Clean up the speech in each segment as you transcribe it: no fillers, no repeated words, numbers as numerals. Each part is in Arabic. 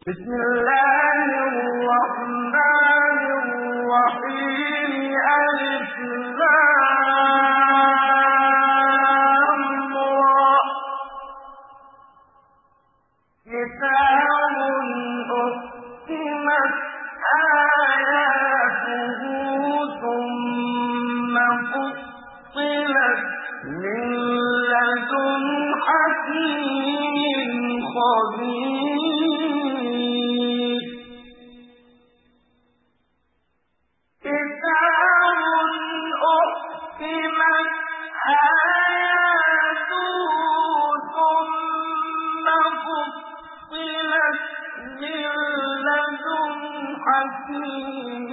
بسم الله الرحمن الرحيم ألف لام را كتاب أحكمت آياته ثم فصلت من لدن حكيم خبير كتاب أحكمت آياته ثم فصلت من لدن حكيم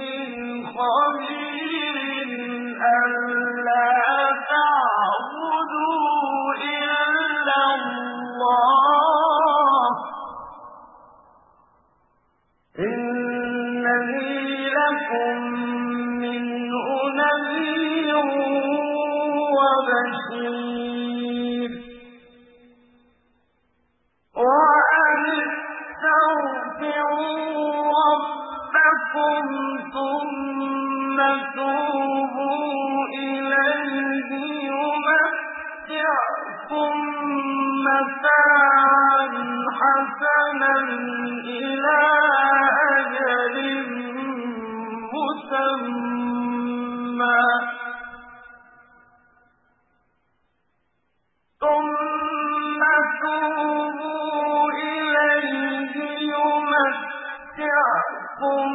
خبير ألا تعبدوا إلا الله إنني لكم منه نذير وبشير وأن استغفروا ربكم ثم توبوا إليه يمتعكم متاعا حسنا إلى أجل مسمى ثم توبوا إليه يمتعكم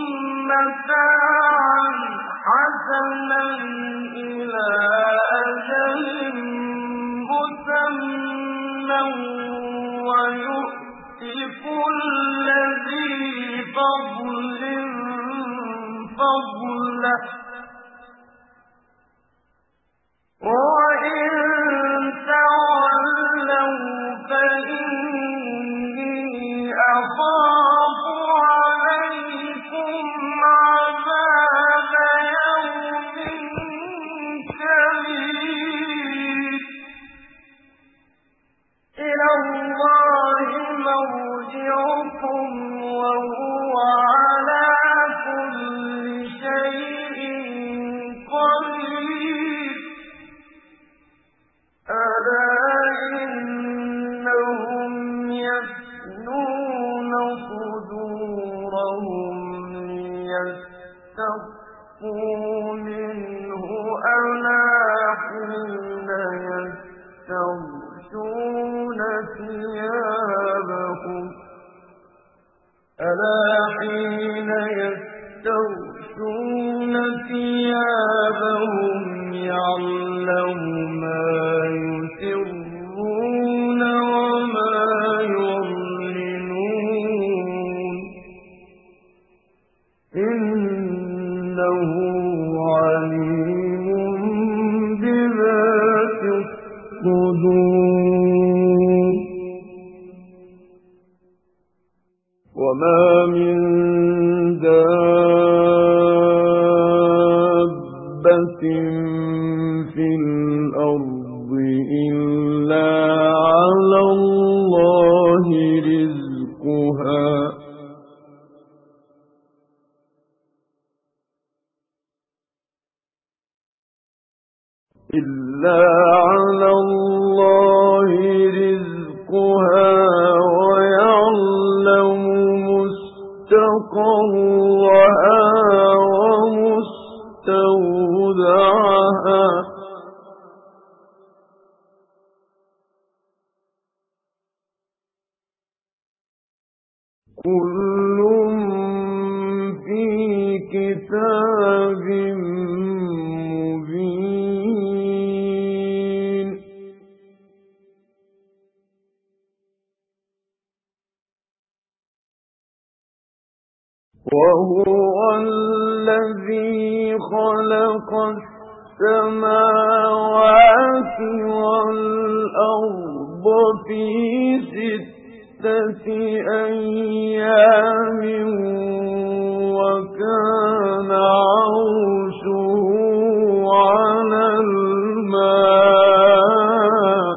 متاعا حسنا إلى أجل مسمى ويؤت كل ذي فضل فضله وإن تولوا فإني أخاف عليكم عذاب يوم كبير إلى الله مرجعكم وهو على كل شيء قدير ألا إنهم يثنون صدورهم ليستخفوا منه ألا حين يستغشون ثيابهم يعلم ما يسرون وما يعلنون إنه عليم بذات الصدور وما من دابة في الأرض إلا على الله رزقها ويعلم مستقرها ومستودعها كل في كتاب مبين وهو الذي خلق السماوات والأرض في 6 أيام وكان عرشه على الماء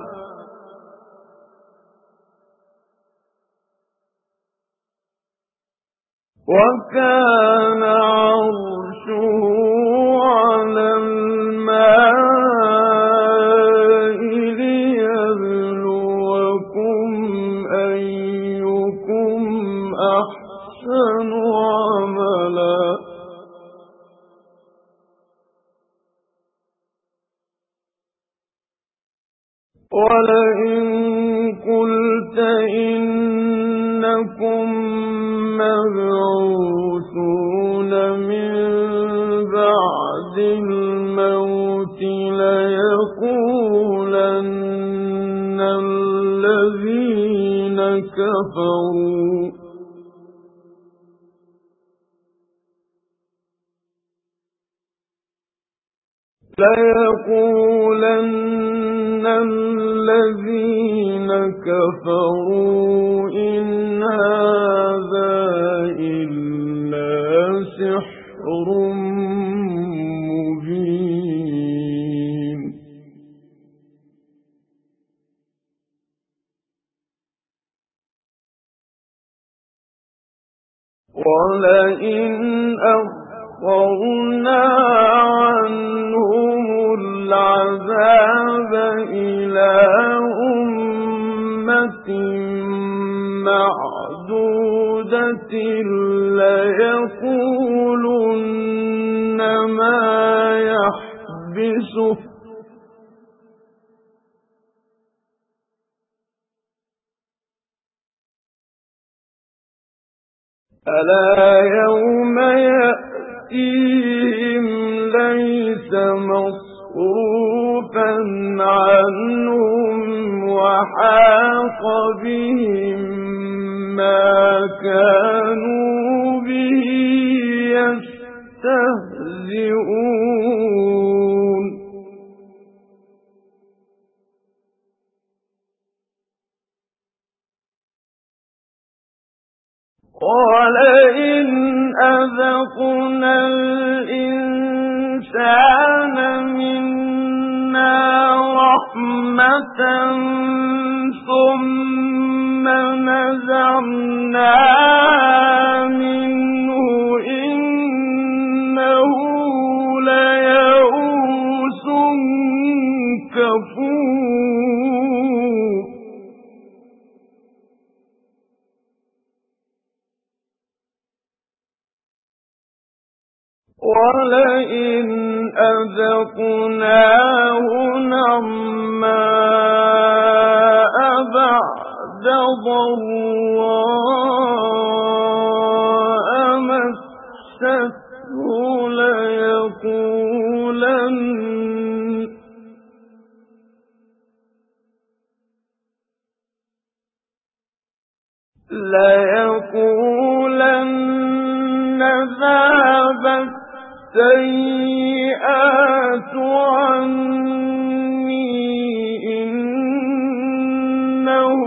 وكان عرشه على الماء ليبلوكم أيكم أحسن عملا ولئن قلت إنكم مبعوثون من بعد الموت ليقولن الذين كفروا إن هذا إلا سحر مبين ولئن أخرنا عنهم العذاب إلى أمة معدودة ليقولن ما يحبسه ألا يوم يأتيهم ليس مصروفا عنهم وحاق بهم ما كانوا به يستهزئون ولئن أذقنا الإنسان منا رحمة ثم نزعناها منه إنه ليئوس كفور ولئن أذقناه نعماء بعد ضراء مسته ليقولن ذهب السيئات عني إنه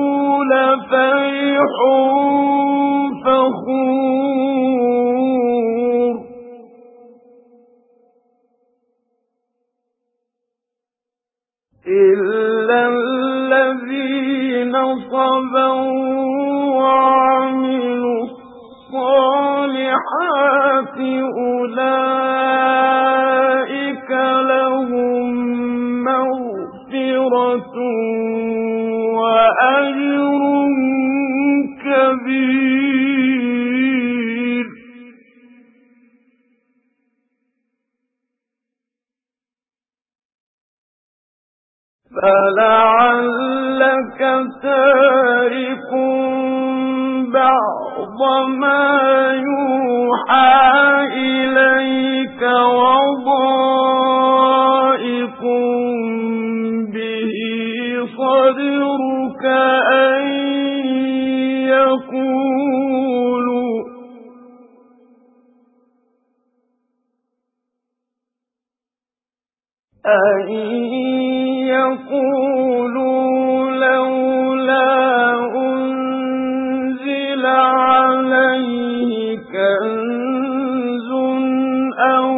لفرح فخور إلا الذين صبروا وعملوا الصالحات أولئك لهم مغفرة وأجر كبير فلعلك تارك بعض ما يوحى إليك وضائق به صدرك أن يقولوا لولا أنزل عليه كنز أو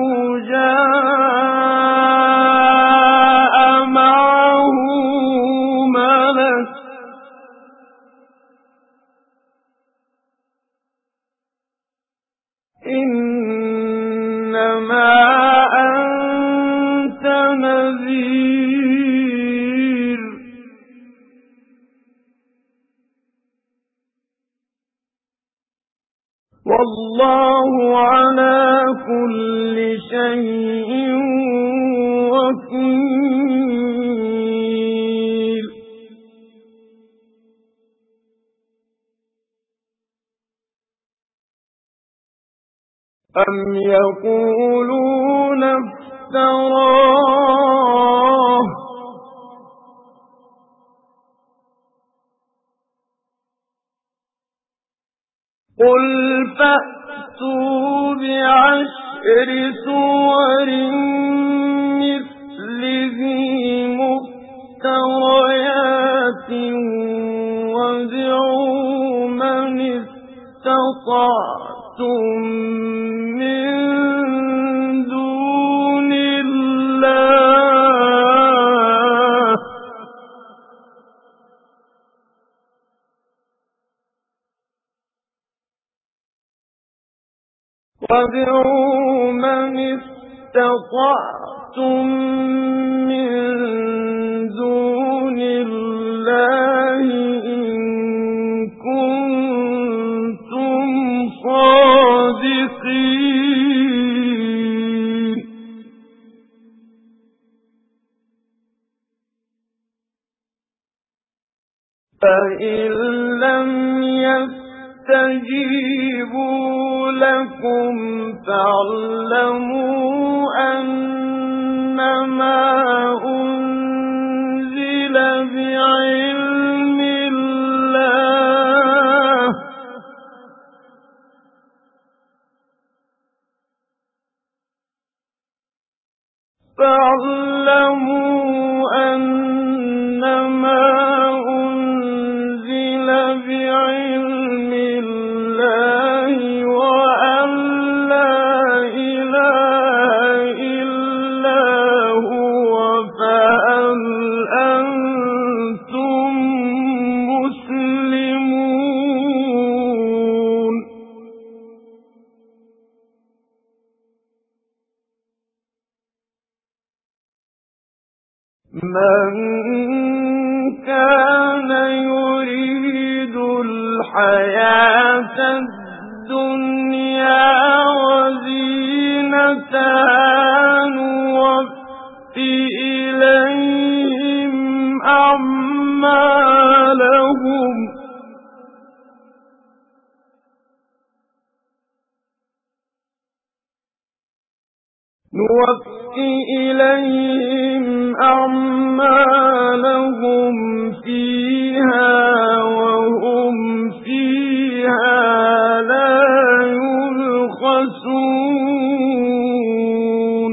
جاء معه ملك إنما أنت نذير والله على كل شيء وكيل أم يقولون افتراه قل فأتوا بعشر سور مثله مفتريات وادعوا من استطعتم من دون الله إن كنتم صادقين فإن لم يستجيبوا لكم فاعلموا أنما أنزل بعلم الله وأن لا إله إلا هو فهل أنتم مسلمون من كان يريد الحياة الدنيا وزينتها نوفِ إليهم أعمالهم فيها وهم فيها لا يبخسون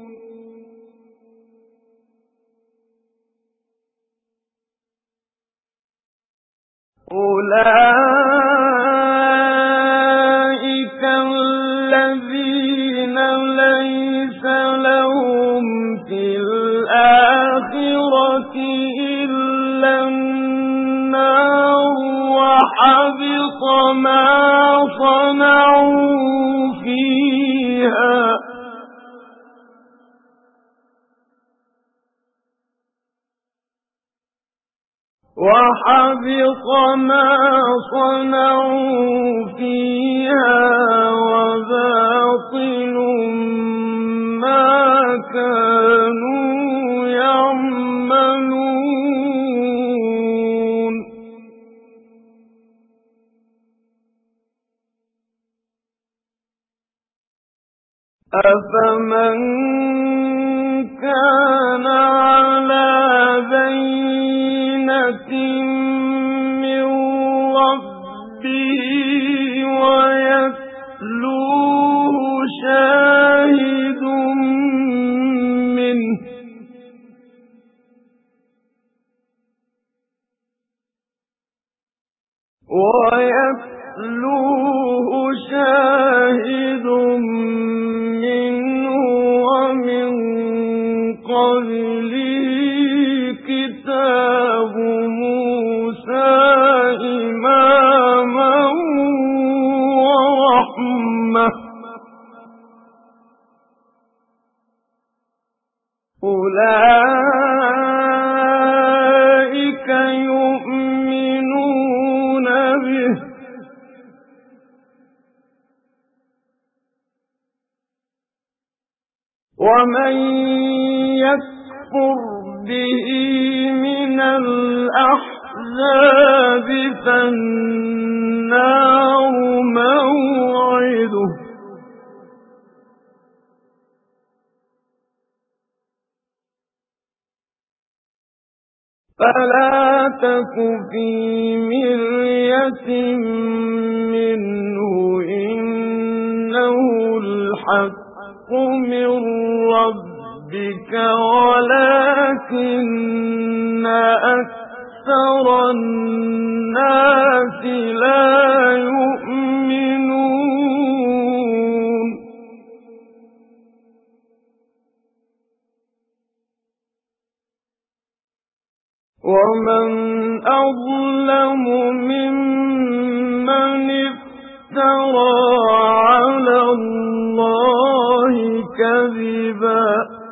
أولئك الذين ليس لهم في الآخرة إلا النار وحبط ما صنعوا فيها وباطل ما كانوا يعملون أفمن كان على بينة من ربه ويتلوه شاهد منه ومن قبله كتاب موسى إماما ورحمة أولئك يؤمنون به ومن يكفر به من الأحزاب فالنار موعده فلا تك في مرية منه إنه الحق من ربك ولكن أكثر الناس لا يؤمنون ومن أظلم ممن افترى على الله كذبا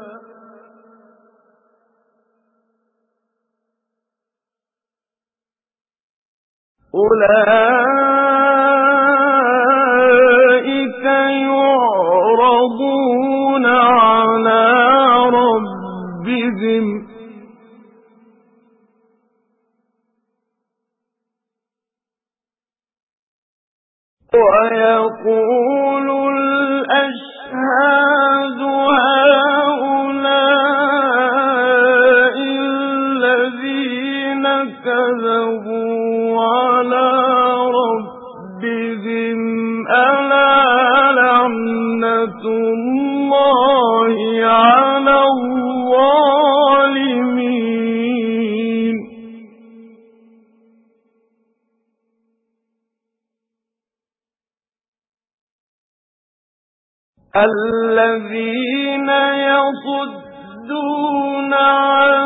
أولئك يعرضون على ربهم ويقول الأشهاد هؤلاء الذين كذبوا على ربهم ألا لعنة الله على الظالمين الذين يصدون عن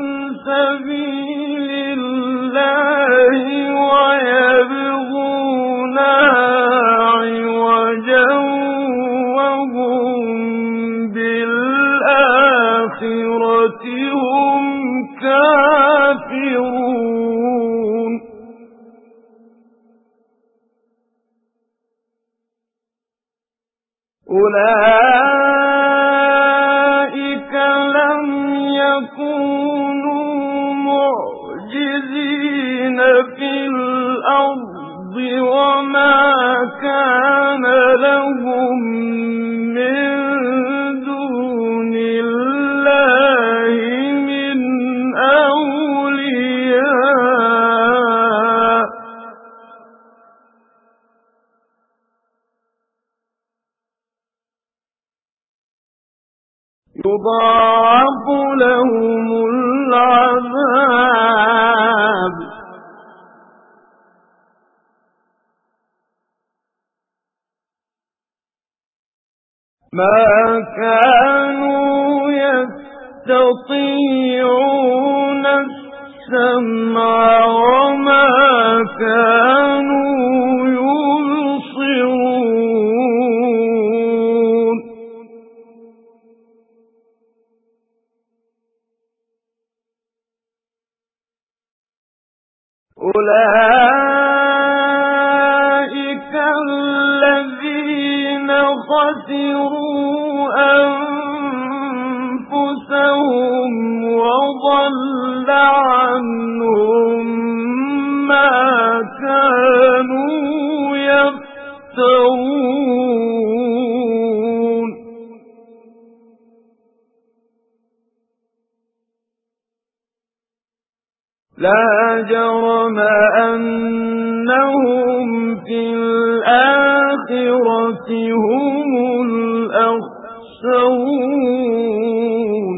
سبيل الله ويبغونها عوجا وهم بالآخرة هم كافرون أولئك لم يكونوا معجزين في الأرض وما كان لهم من دون الله من أولياء يضاعف لهم العذاب ما كانوا يستطيعون السمع وما كانوا يبصرون أولئك الذين خسروا أنفسهم وضل عنهم ما كانوا يفترون لا جرم أنهم في الآخرة هم الأخسرون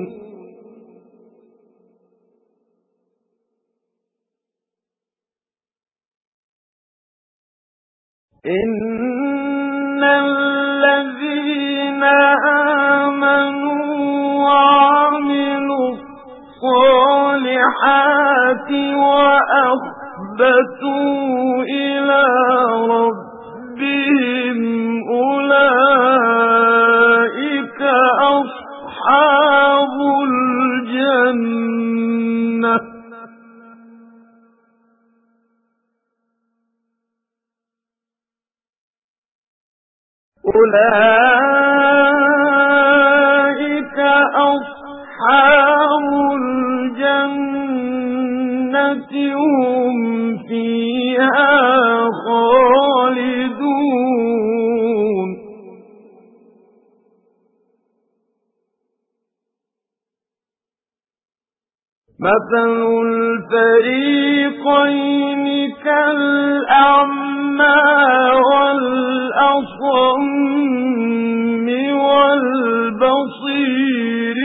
إن الذين آمنوا وعملوا الصالحات وأخبتوا إلى ربهم أولئك أصحاب أولئك أصحاب الجنة هم فيها خالدون مثل الفريقين كالأعمى والأصم والبصير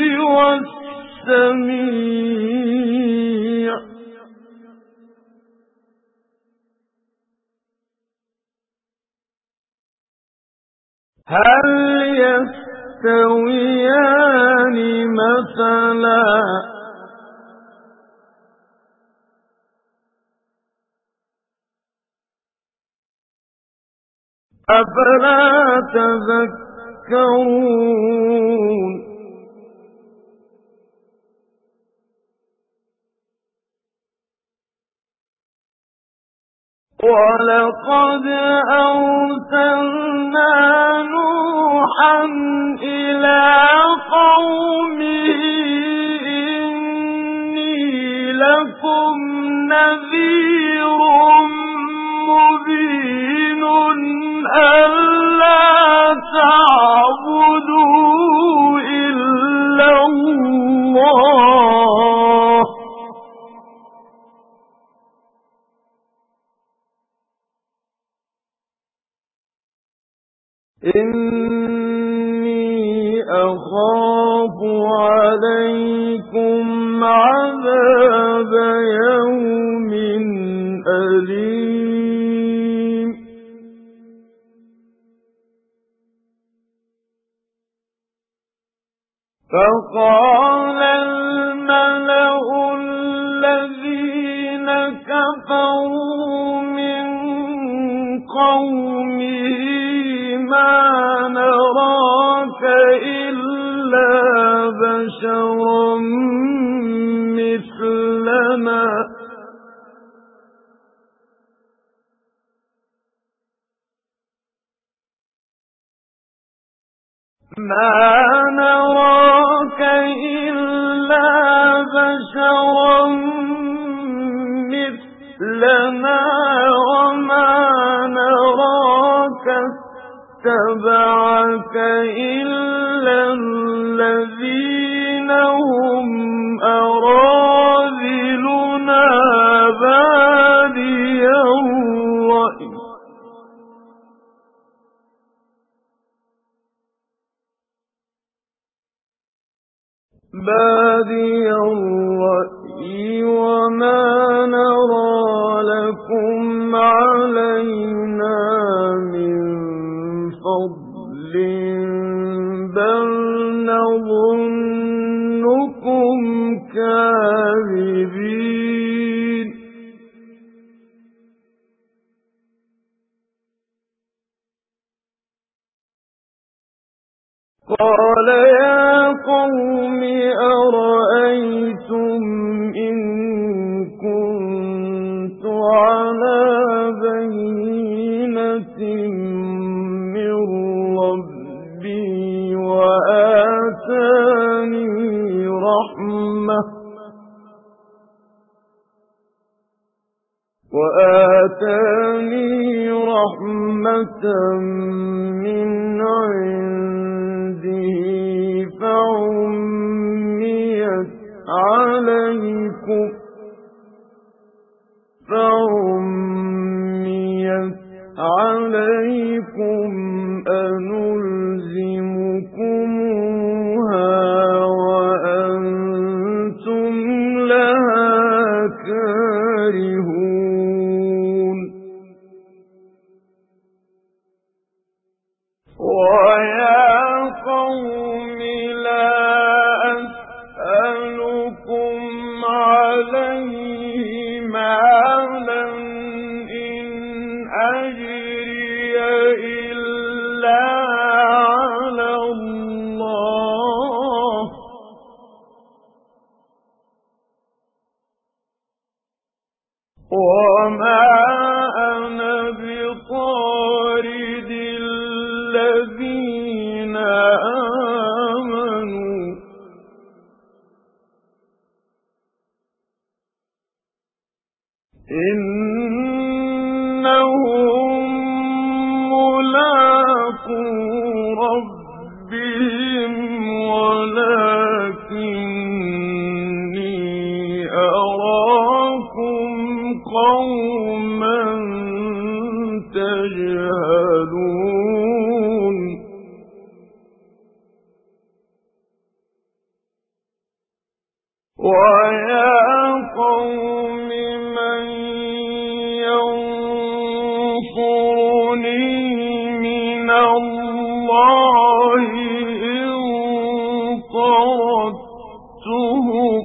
والسميع هل يستويان مثلا أفلا تذكرون ولقد أرسلنا نوحا إلى قومه إني لكم نذير مبين ألا تعبدوا إلا الله إني أخاف عليكم عذاب يوم أليم فقال الملأ الذين كفروا من قومه ما نراك إلا بشرا مثلنا وما نراك اتبعك إلا الذين هم أراذلنا بادي الرأي وما نرى لكم علينا من فضل بل نظنكم كاذبين قال يا قوم أرأيتم إن كنت على بينة من ربي وآتاني رحمة من عنده فعميت عليكم أنلزمكموها وأنتم لها كارهون ويا قوم لا أسألكم عليه مالا إن أجري إلا تجهلون ويا قوم من ينصرني من الله إن طردتهم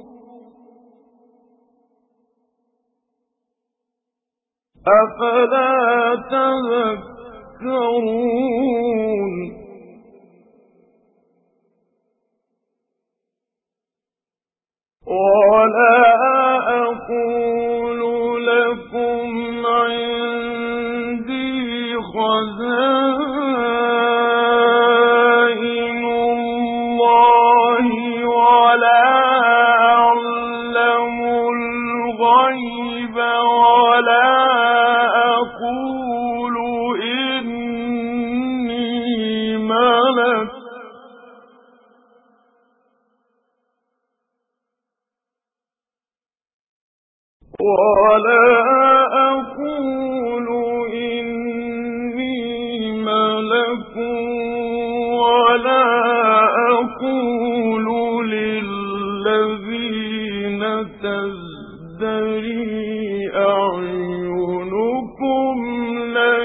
أفلا تذكرون ولا أقول لكم عندي خزائن الله ولا أعلم الغيب ولا أقول إني ملك ولا أقول إني ملك ولا أقول للذين تزدري أعينكم لن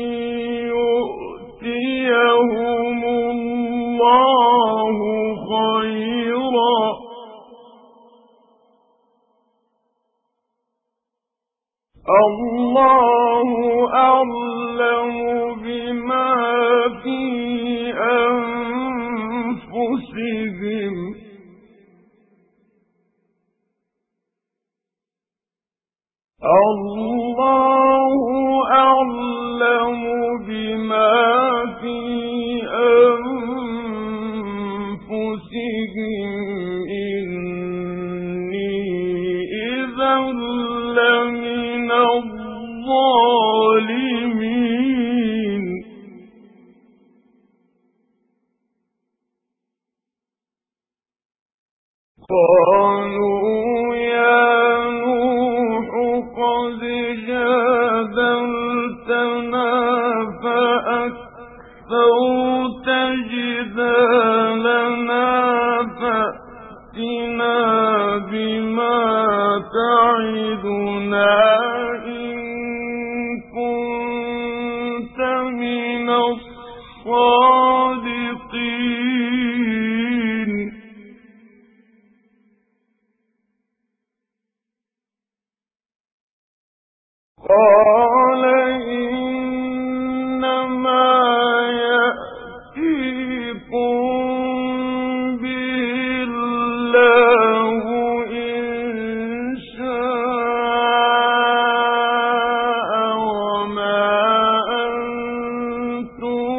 يؤتيهم الله خيرا الله أعلم بما في أنفسهم الله أعلم بما في أنفسهم إني إذا لمن الظالمين قالوا يا نوح قد جادلتنا فأكثرت جدالنا فأتنا بما تعدنا إن كنت من الصادقين قال إنما يأتيكم به الله إن شاء وما أنتم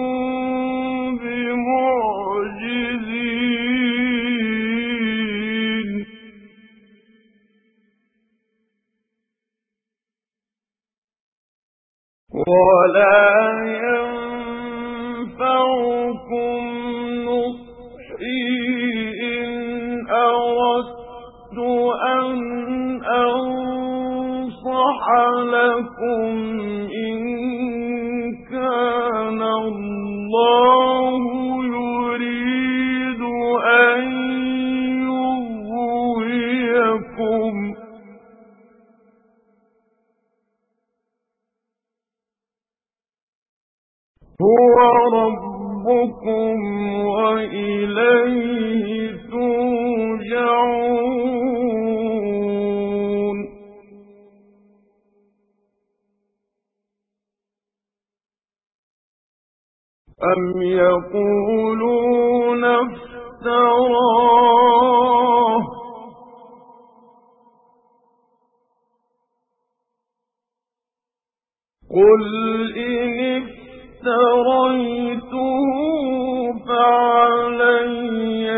بمعجزين ولا ينفعكم نصحي إن أردت أن أنصح لكم إن كان الله يريد أن يغويكم هو ربكم وإليه ترجعون أم يقولون افتراه قل إن افتريته فعلي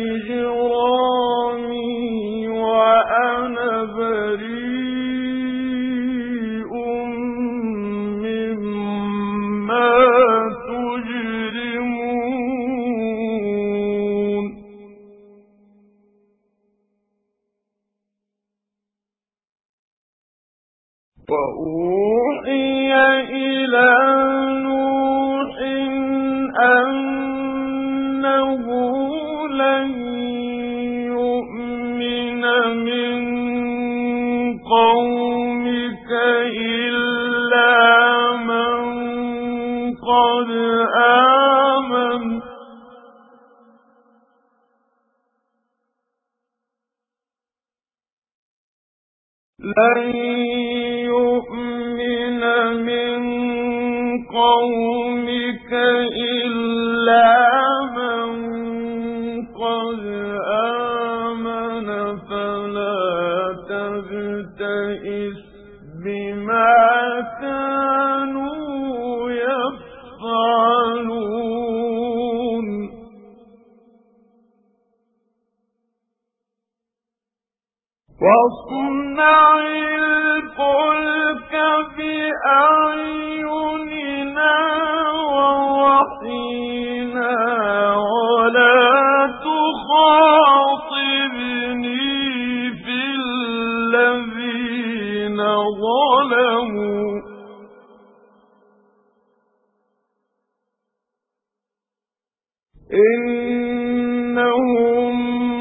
إجرامي وأنا بريء مما تجرمون وأوحي إلى لن يؤمن من قومك إلا من قد آمن فلا تبتئس بما كانوا يفعلون واصنع الفلك بأعيننا ووحينا ولا تخاطبني في الذين ظلموا إنهم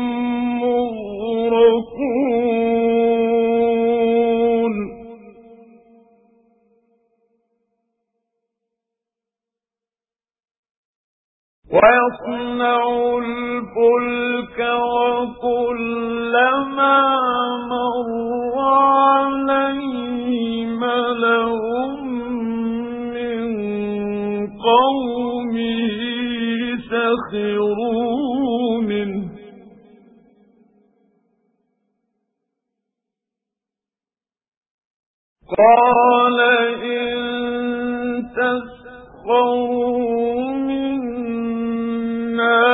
مغرقون ويصنع الفلك وكلما مر عليه ملأ من قومه سخروا منه قال إن تسخروا منا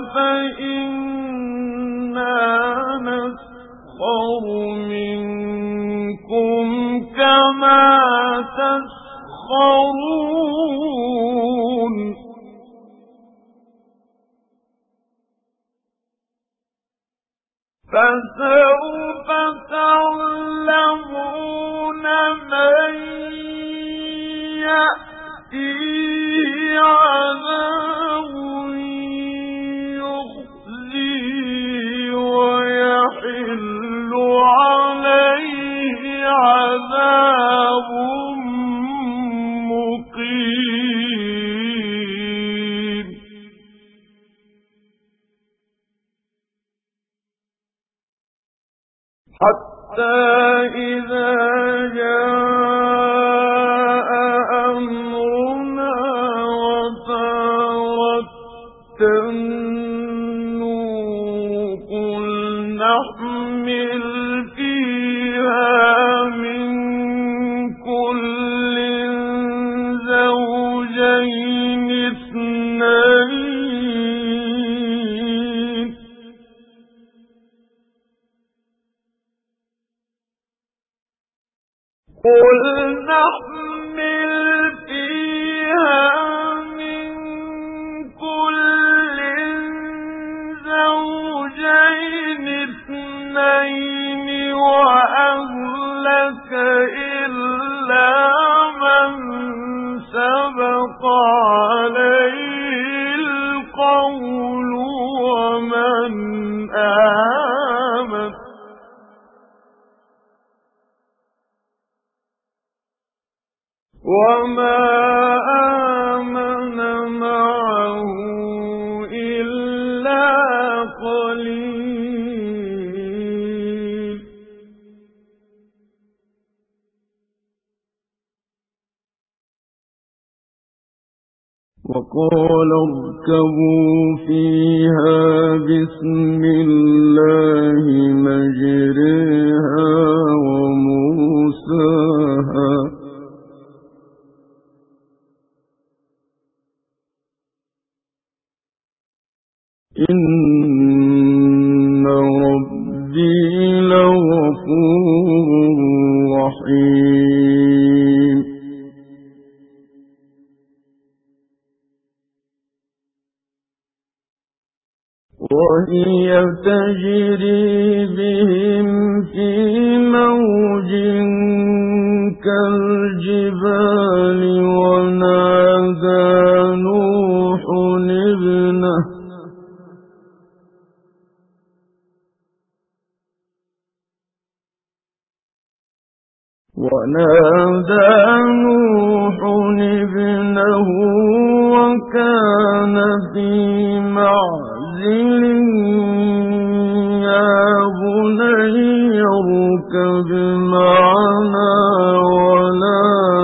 فإنا نسخر منكم كما تسخرون فسوف تعلمون من يأتيه عذاب يخزيه ويحل عليه عذاب مقيم حتى إذا جاء أمرنا وفارت النور قل نحمل فيها من كل زوجين اثنين قل نحمل فيها من كل زوجين اثنين وأهلك إلا من سبق عليه القول ومن آمن وما آمن معه إلا قليل وقال اركبوا فيها بسم الله مجريها ومرساها إن ربي لغفور رحيم وهي تجري بهم في موج كالجبال ونادى نوح ابنه وكان في معزل يا بني اركب معنا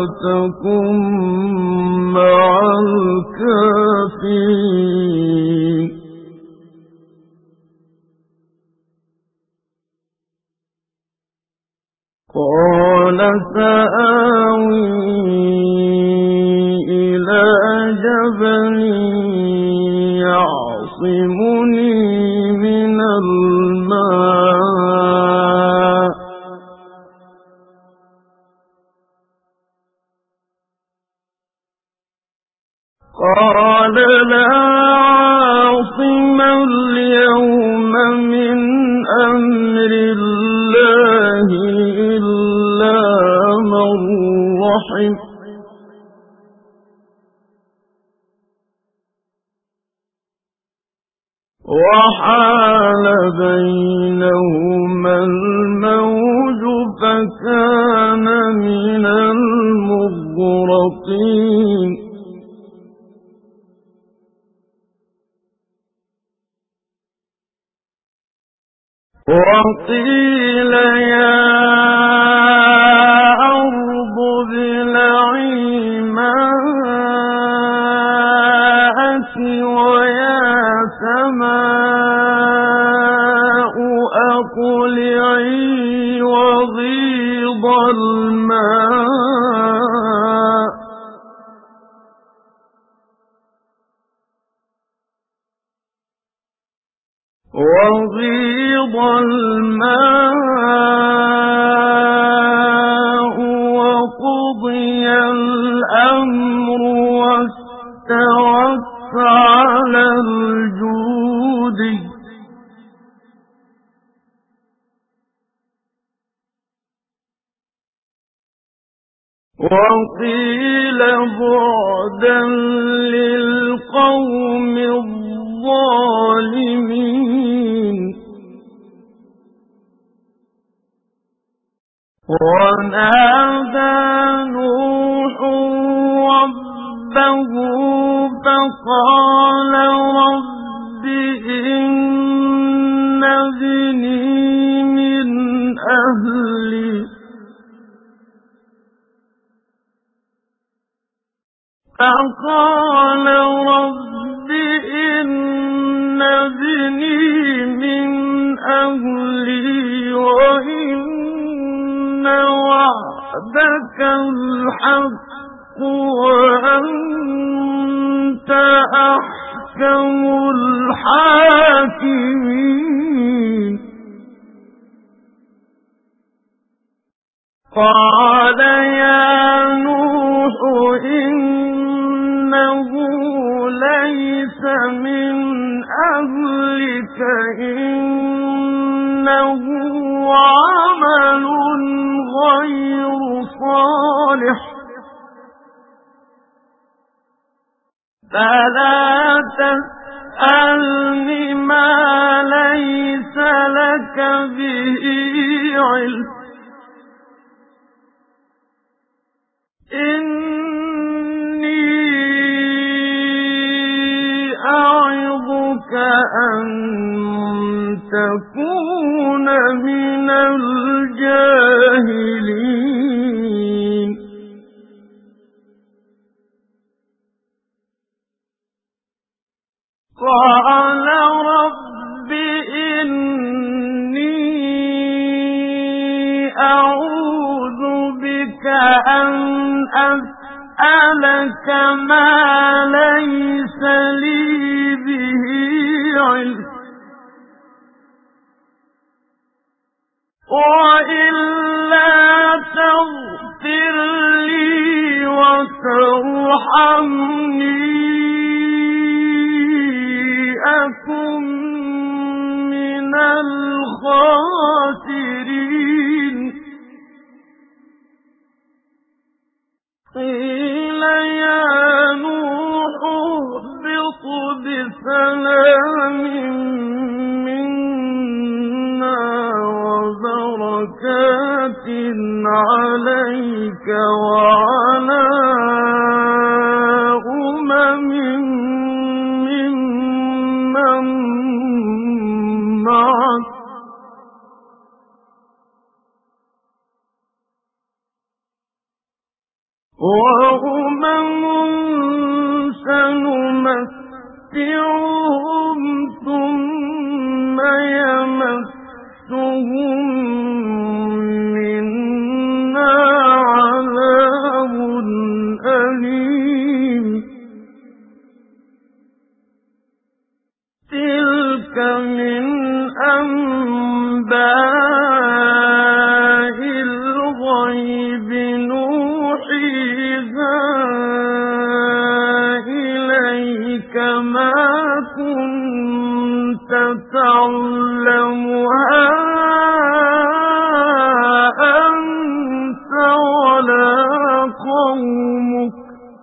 تكن مع الكافرين قال سآوي إلى جبل يعصمني من الماء قال لا عاصم اليوم من أمر الله إلا من رحم وحال بينهما الموج فكان من المغرقين وقيل يا أرض ابلعي ماءك ويا سماء أقلعي وغيض الماء وقضي الأمر واستوت على الجود وقيل بعدا للقوم الظالمين ونادى نوح ربه فقال رب إن ابني من أهلي فقال رب إن ابني من أهلي وإن وعدك الحق وأنت أحكم الحاكمين قال يا نوح إنه ليس من أهلك إنه عمل غير صالح فلا تسألني ما ليس لك به علم إني أعظك أن تكون من الجاهلين قال رب إني أعوذ بك أن أسألك ما ليس لي به علم وإلا تغفر لي وترحمني أكن من الخاسرين قيل يا نوح اهبط بسلام منا وبركات عليك وعلى ممن معك وأمم سنمتعهم ثم يمسهم منا عذاب أليم تلك من أنباء الغيب نوحيها إليك ما كنت تعلمها أنت ولا قومك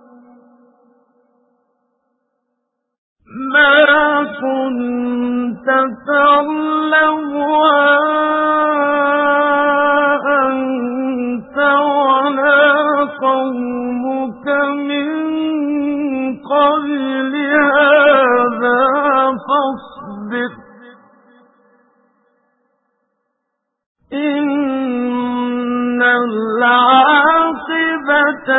ما كنت تعلمها أنت ولا قومك من قبل هذا فاصبر إن العاقبة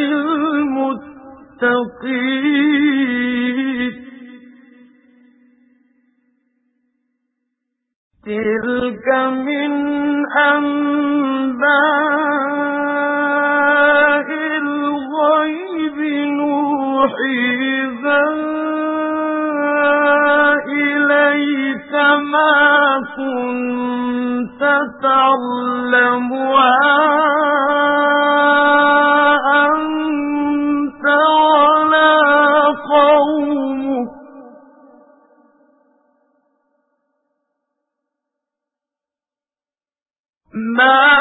للمتقين تلك من أنباء الغيب نوحيها إليك ما كنت تعلمها أنت ولا قومك ما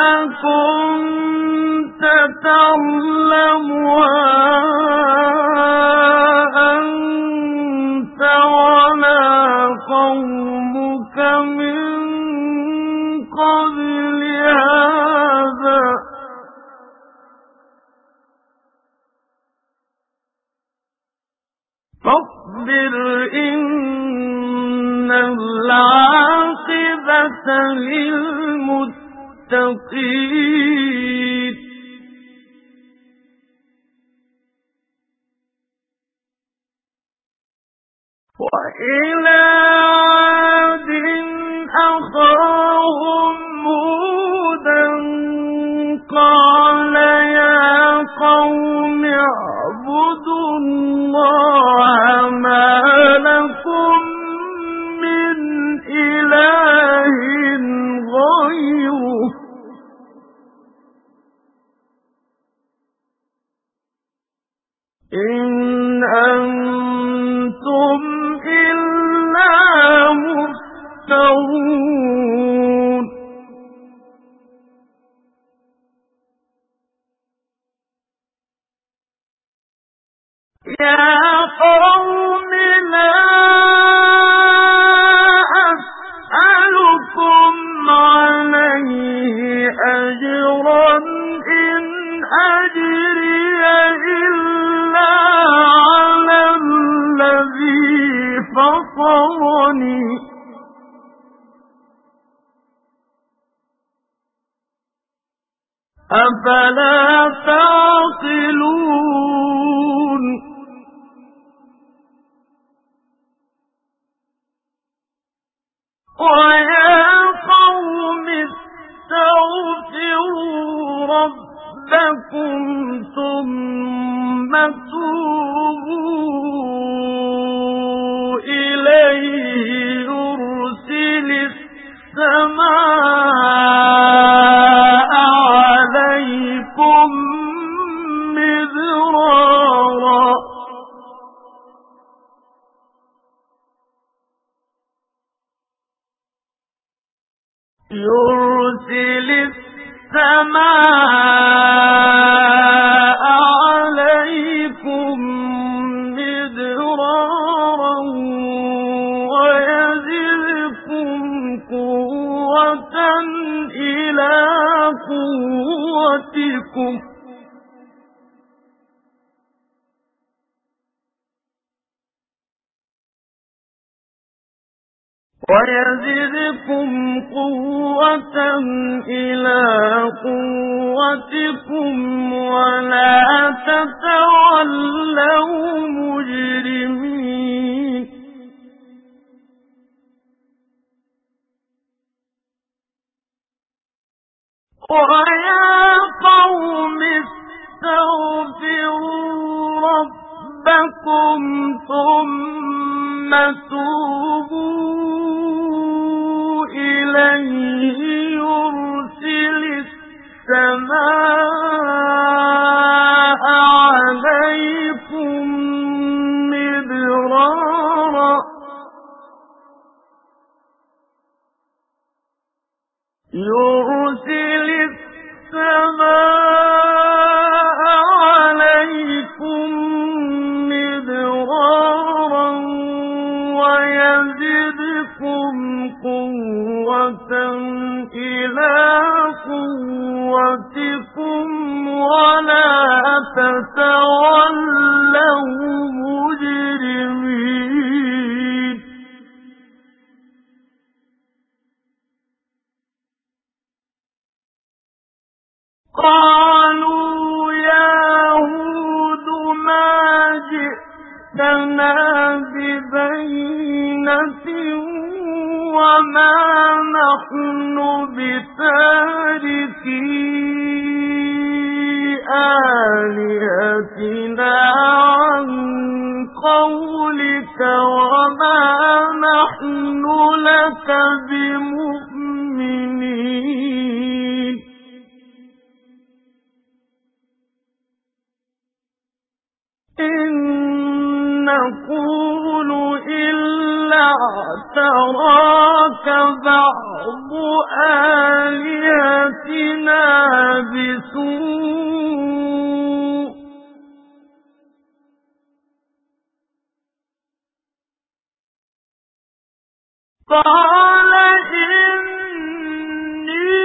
كنت تعلمها أنت ولا قومك من قبل هذا فاصبر إن العاقبة للمتقين وإلى عاد أخاهم هودا قال يا قوم اعبدوا الله ما لكم من إله غيره إن أنتم إلا مفترون يا قوم لا أسألكم عليه أجرا إن أجري إلا على الذي فطرني أفلا تعقلون ويا قوم استغفروا ربكم ثم توبوا إليه يرسل السماء عليكم مدرارا يرسل السماء عليكم مدرارا ويزدكم قوة إلى قوتكم ولا ثم توبوا إليه يرسل السماء عليكم مدرارا ويزدكم قوة إلى قوتكم ولا تتولوا مجرمين قالوا يا هود ما جئتنا ببينة وما نحن بتاركي آلهتنا عن قولك وما نحن لك بمؤمنين إن نقول إلا اعتراك بعض آلهتنا بسوء قال إني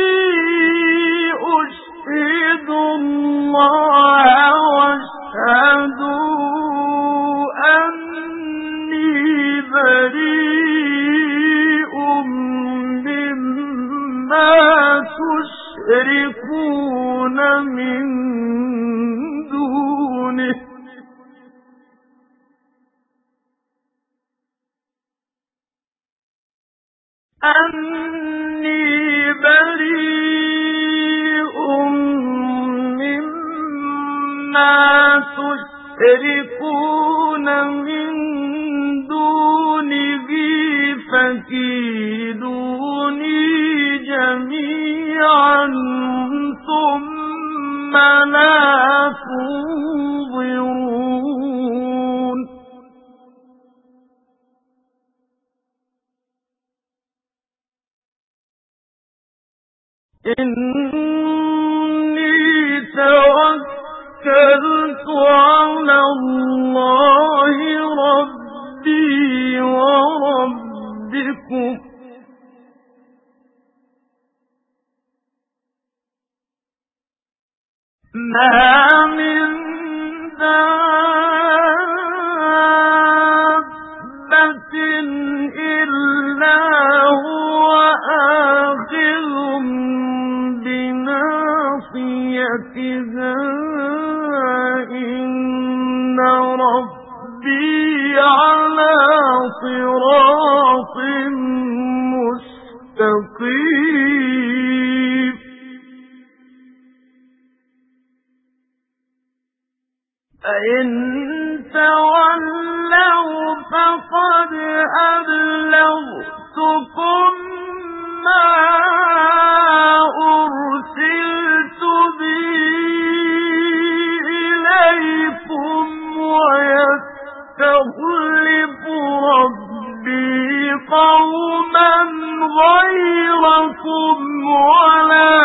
أشهد الله واشهدوا أني بريء مما تشركون من دونه أني بريء مما تشركون من دونه فكيدوني جميعا ثم لا تنظرون إني توكلت على الله ربي وربكم ما من دابة إلا هو آخذ بناصيتها إن ربي على صراط مستقيم فإن تولوا فقد أبلغتكم ما أرسلت به إليكم ويستخلف ربي قوما غيركم ولا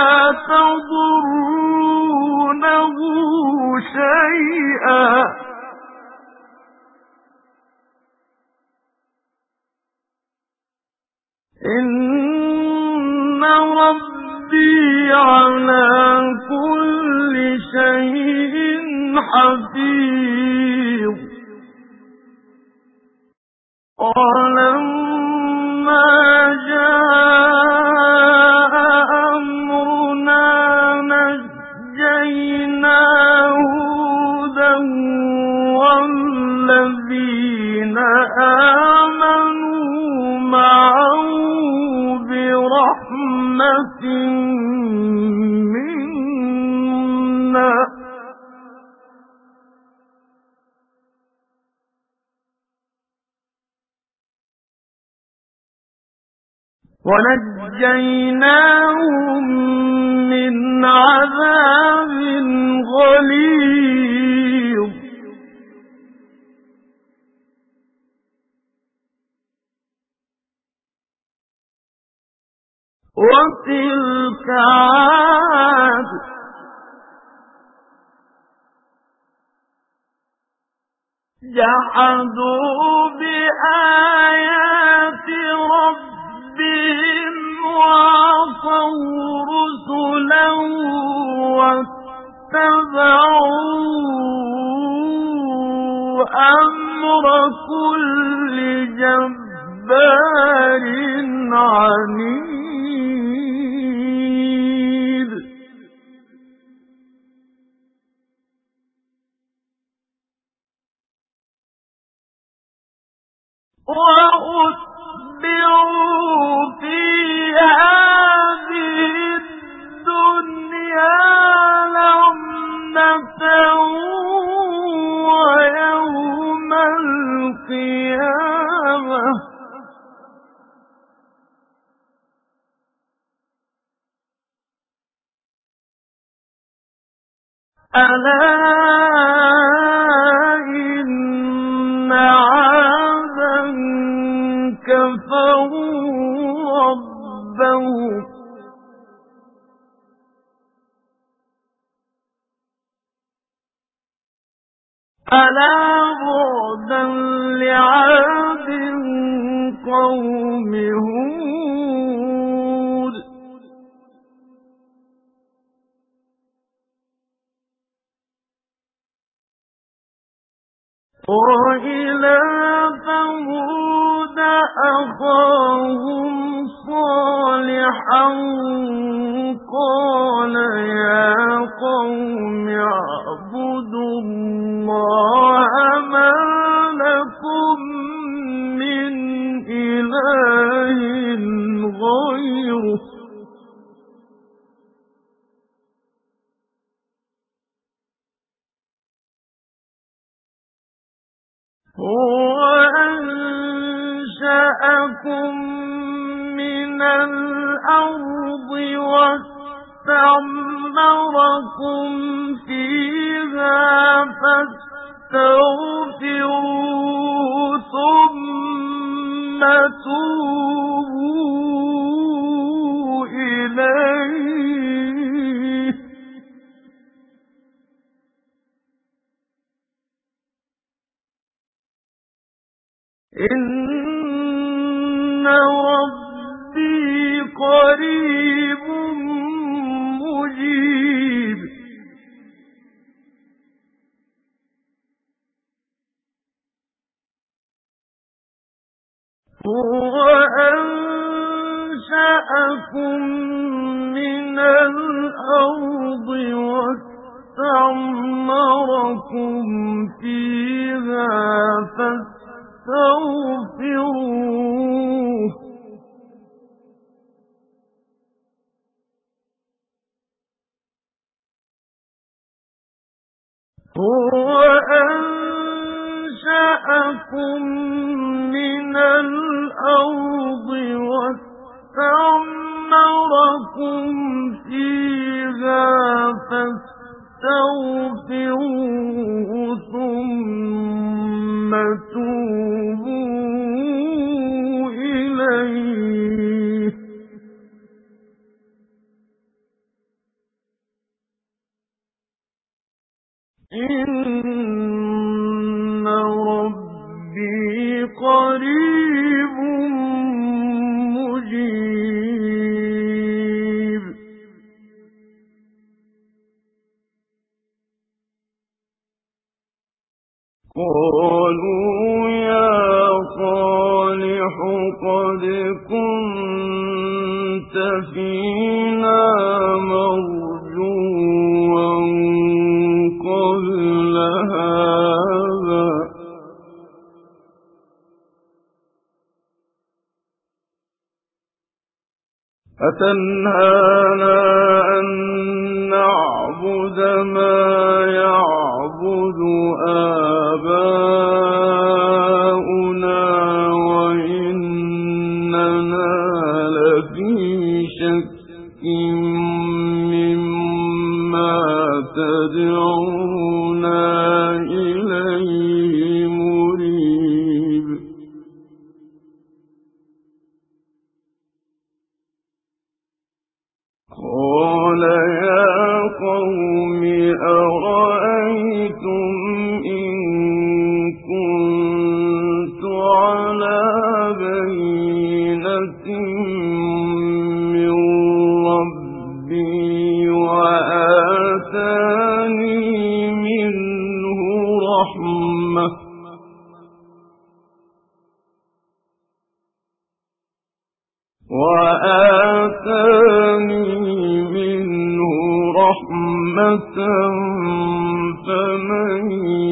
تضرونه شيئا إن ربي على كل شيء حفيظ ولما جاء أمرنا نجينا هودا والذين آمنوا معه برحمة منا ونجيناهم من عذاب غليظ. وتلك عاد جحدوا بآيات ربهم وعصوا رسلا واتبعوا أمر كل جبار عنيد. وأتبعوا في هذه الدنيا لعنة ويوم القيامة ألا إن عادا كفروا ربهم ألا بعدا لعاد قوم هود. وإلى ثمود أخاهم صالحا قال يا قوم اعبدوا الله ما لكم من إله غيره هو أنشأكم من الأرض واستعمركم فيها فاستغفروه ثم توبوا إليه إن ربي قريب مجيب. هو أنشأكم من الأرض واستعمركم فيها فاستغفروه هو أنشأكم من الأرض واستعمركم فيها فاستغفروه ثم توبوا إليه إن ربي قريب مجيب. قالوا يا صالح قد كنت فينا مرجوا قبل هذا أتنهانا أن نعبد ما يعبد آباؤنا وإننا من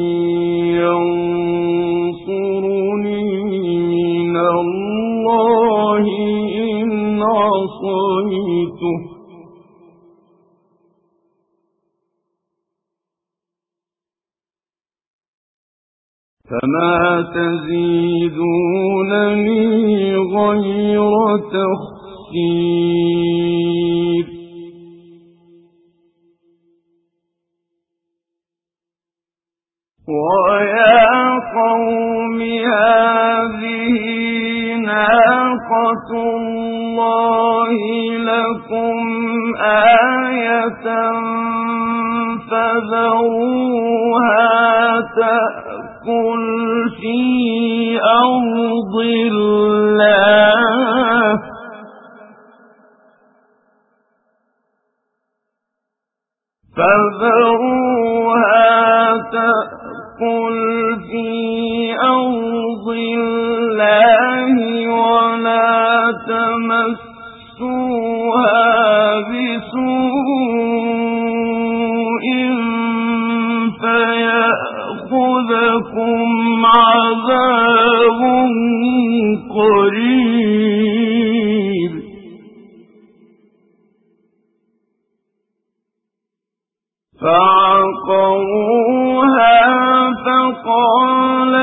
ينصرني من الله إن عصيته فما تزيدونني غير تخسير ويا قوم هذه ناقة الله لكم آية فذروها تأكل في أرض الله في أرض الله ولا تمسوها بسوء فيأخذكم عذاب قريب فعقروها فقال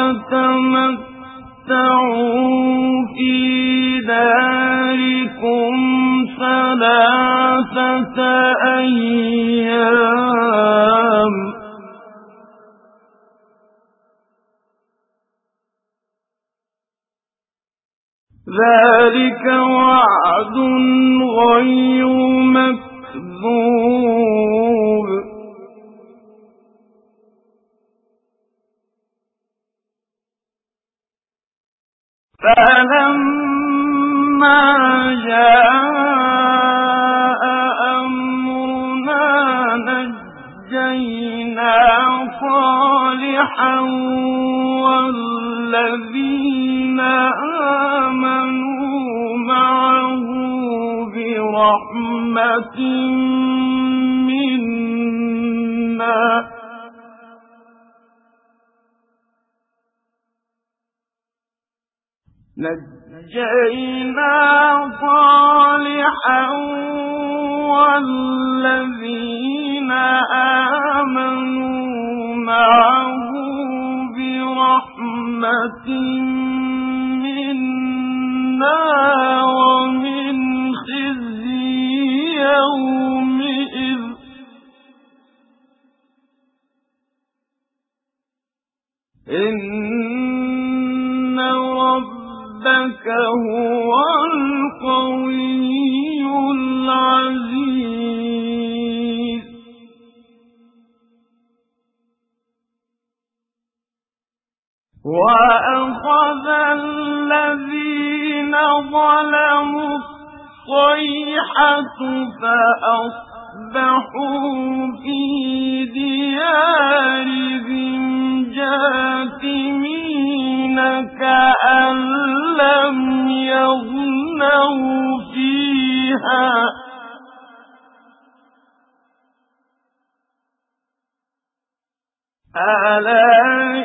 تمتعوا في داركم 3 أيام ذلك وعد غير مكذوب فلما جاء أمرنا نجينا صالحا والذين آمنوا معه برحمة منا نجينا صالحا والذين آمنوا معه برحمة منا ومن خزي يومئذ إن ربك هو القوي العزيز وأخذ الذين ظلموا الصيحة فأصبحوا في ديارهم جاثمين كأن لم يغنوا فيها ألا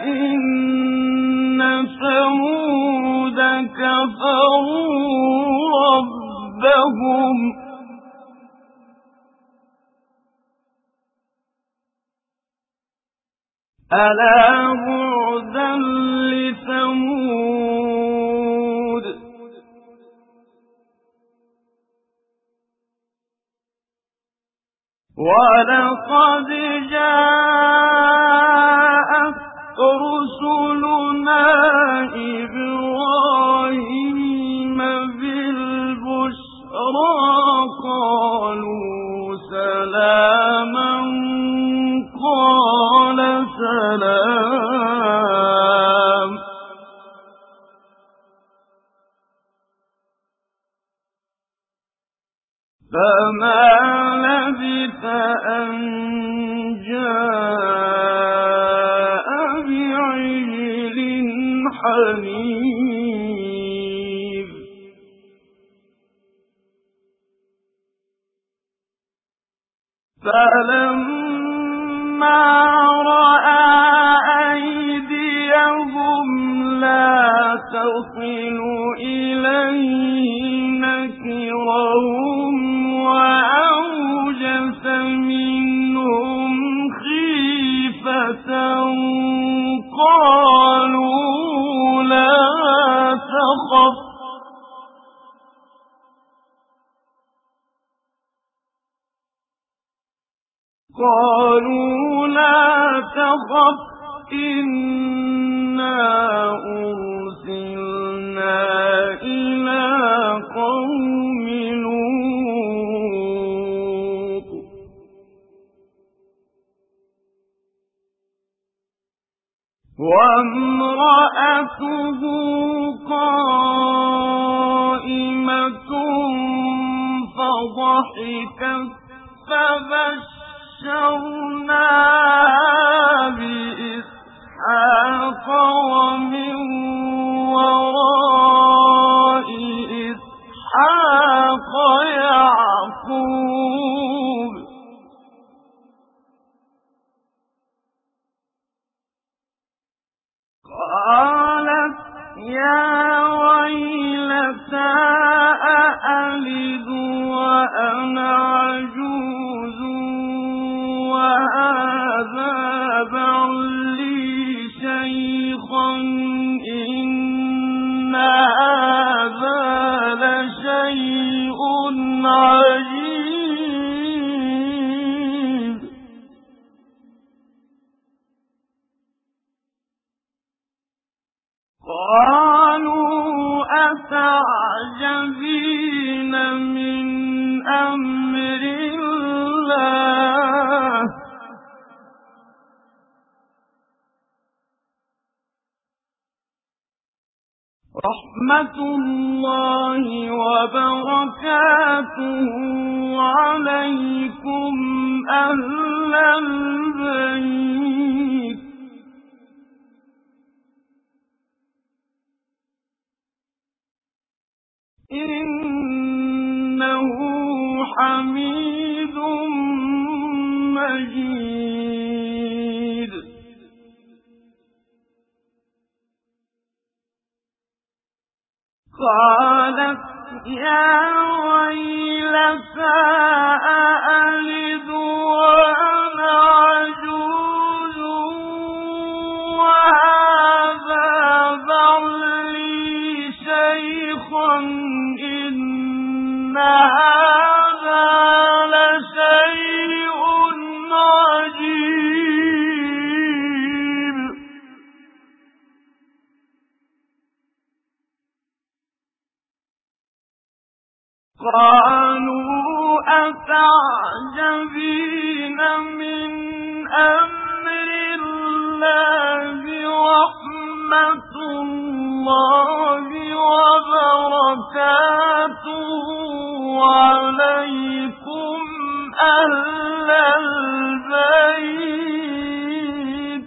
إن ثمود كفروا ربهم ألا بعدا لثمود ولقد جاءت رسلنا إبراهيم بالبشرى قالوا سلاما قال سلام فما لبث أن جاء بعجل حنيذ فلما رأى يحمل إليه نكرهم وأوجس منهم خيفة قالوا لا تخف إنا أرسلنا إلى قوم لوط وامرأته قائمة فضحكت فبشرناها بإسحاق ومن وراء إسحاق يعقوب قالت يا ويلتى أألد وأنا عجوز وهذا بعلي شيخا إن هذا لشيء عجيب قالوا أتعجبين من أمر الله رحمة الله وبركاته عليكم أهل البيت إنه حميد مجيد قالت يا ويلتى أألد وأنا عجوز وهذا بعلي شيخا إن هذا لشيء عجيب قالوا أتعجبين من أمر الله رحمة الله وبركاته عليكم أهل البيت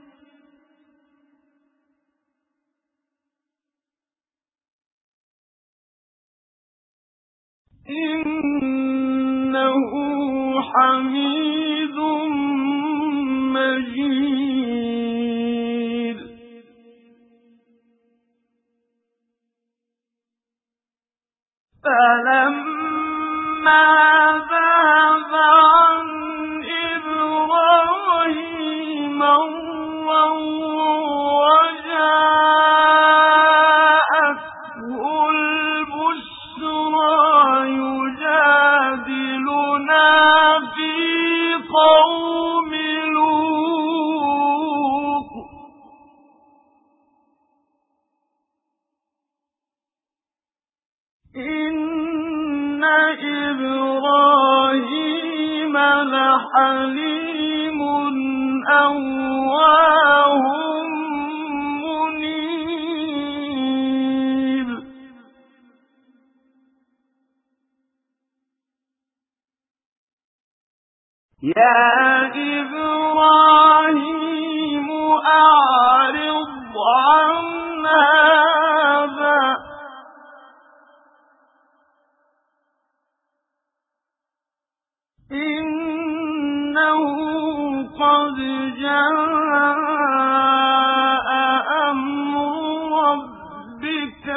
إنه حميد مجيد فلما ذهب عن إبراهيم الروع وجاءته البشرى يجادلنا في قوم لوط إن إبراهيم لحليم أواه منيب يا إبراهيم أعرض عن هذا إنه قد جاء أمر ربك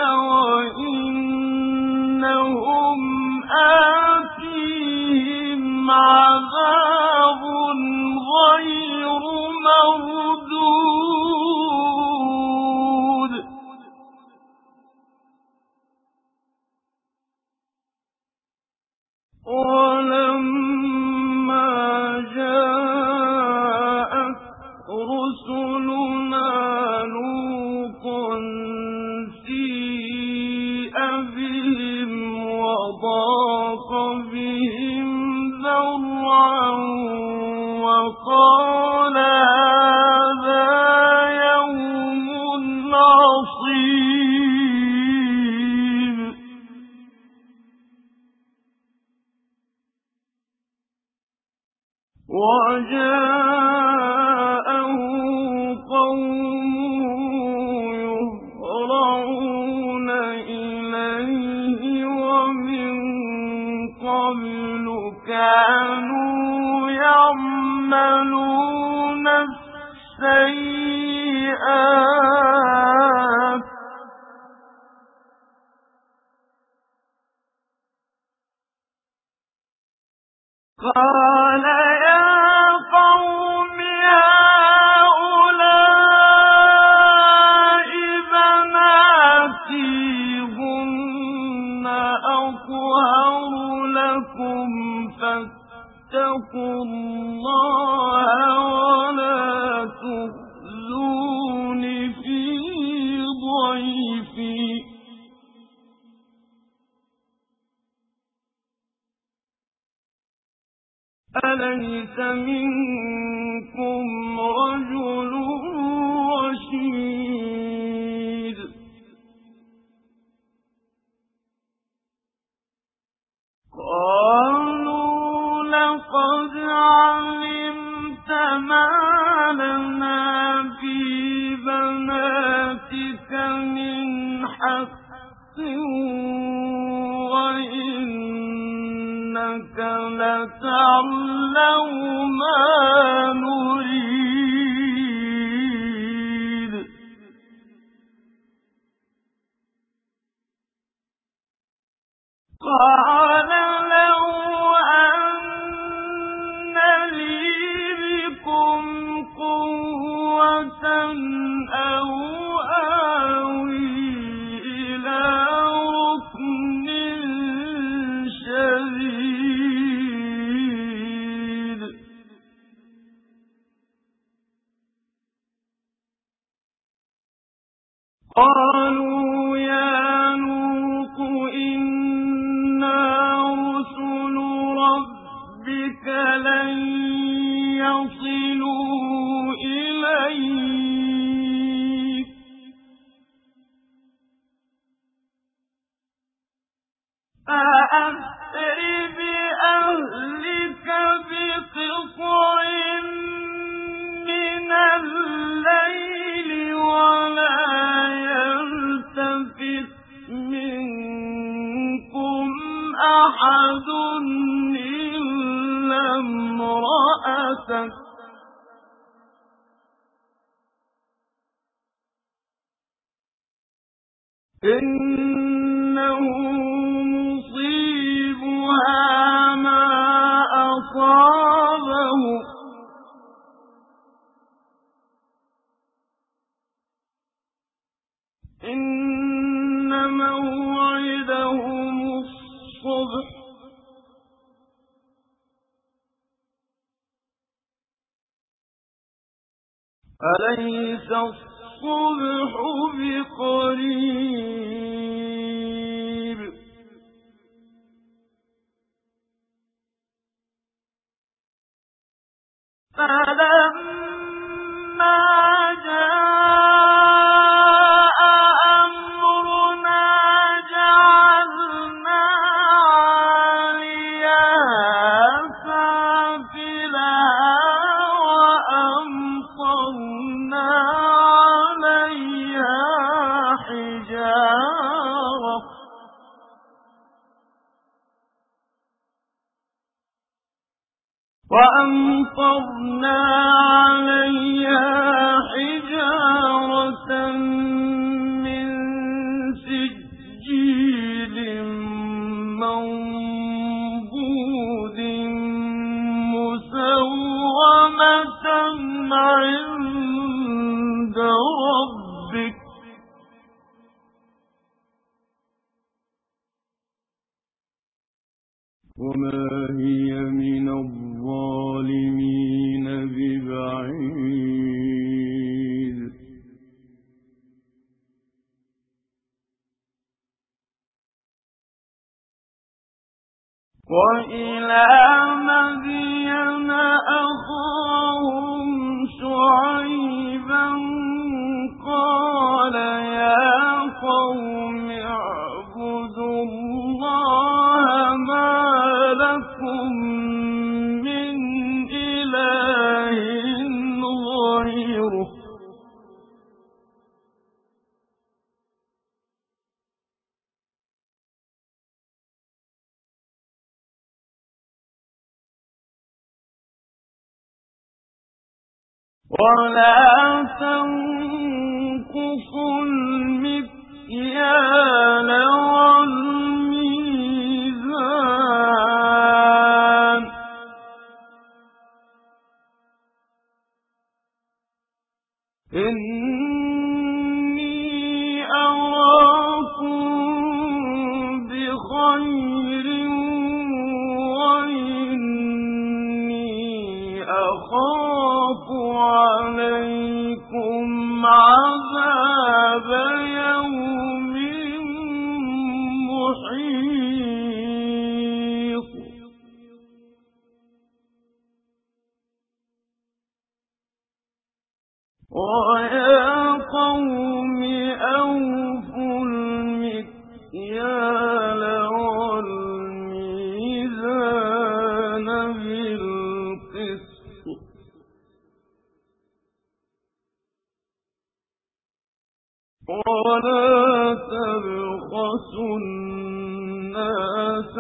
السيئات قال يا قوم هؤلاء بناتي هن أطهر لكم فاتقوا الله ولا تخزون في ضيفي أليس منكم رجل رشيد قالوا لقد علمت ما لنا في بناتك من حق وإنك لتعلم ما نريد قال لو أن لي بكم قوة أو آوي إلى ركن شديد قالوا يا لوط إنا رسل ربك لن يصلوا إليك فأسر بأهلك بقطع من الليل ولا يلتفت منكم أحد إلا امرأتك إنه مصيبها ما أصابه إن موعدهم الصبح أليس الصبح بقريب فلما جاء أمرنا جعلنا عاليها سافلها وأمطرنا عليها حجارة من سجيل منضود مسومة عند ربك وما هي من الظالمين ببعيد وإلى مدين أخاهم شعيبا قال يا قوم اعبدوا الله ما لكم من إله غيره ولا تنظروا إِنِّي أَرَاكُم بِخَيْرٍ وَإِنِّي أَخَافُ عَلَيْكُمْ عَذَابَ يَوْمٍ مُحِيطٍ وَيَا قَوْمِ أَوْفُوا الْمِكْيَالَ وَالْمِيزَانَ بِالْقِسْطِ وَلَا تَبْخَسُوا النَّاسَ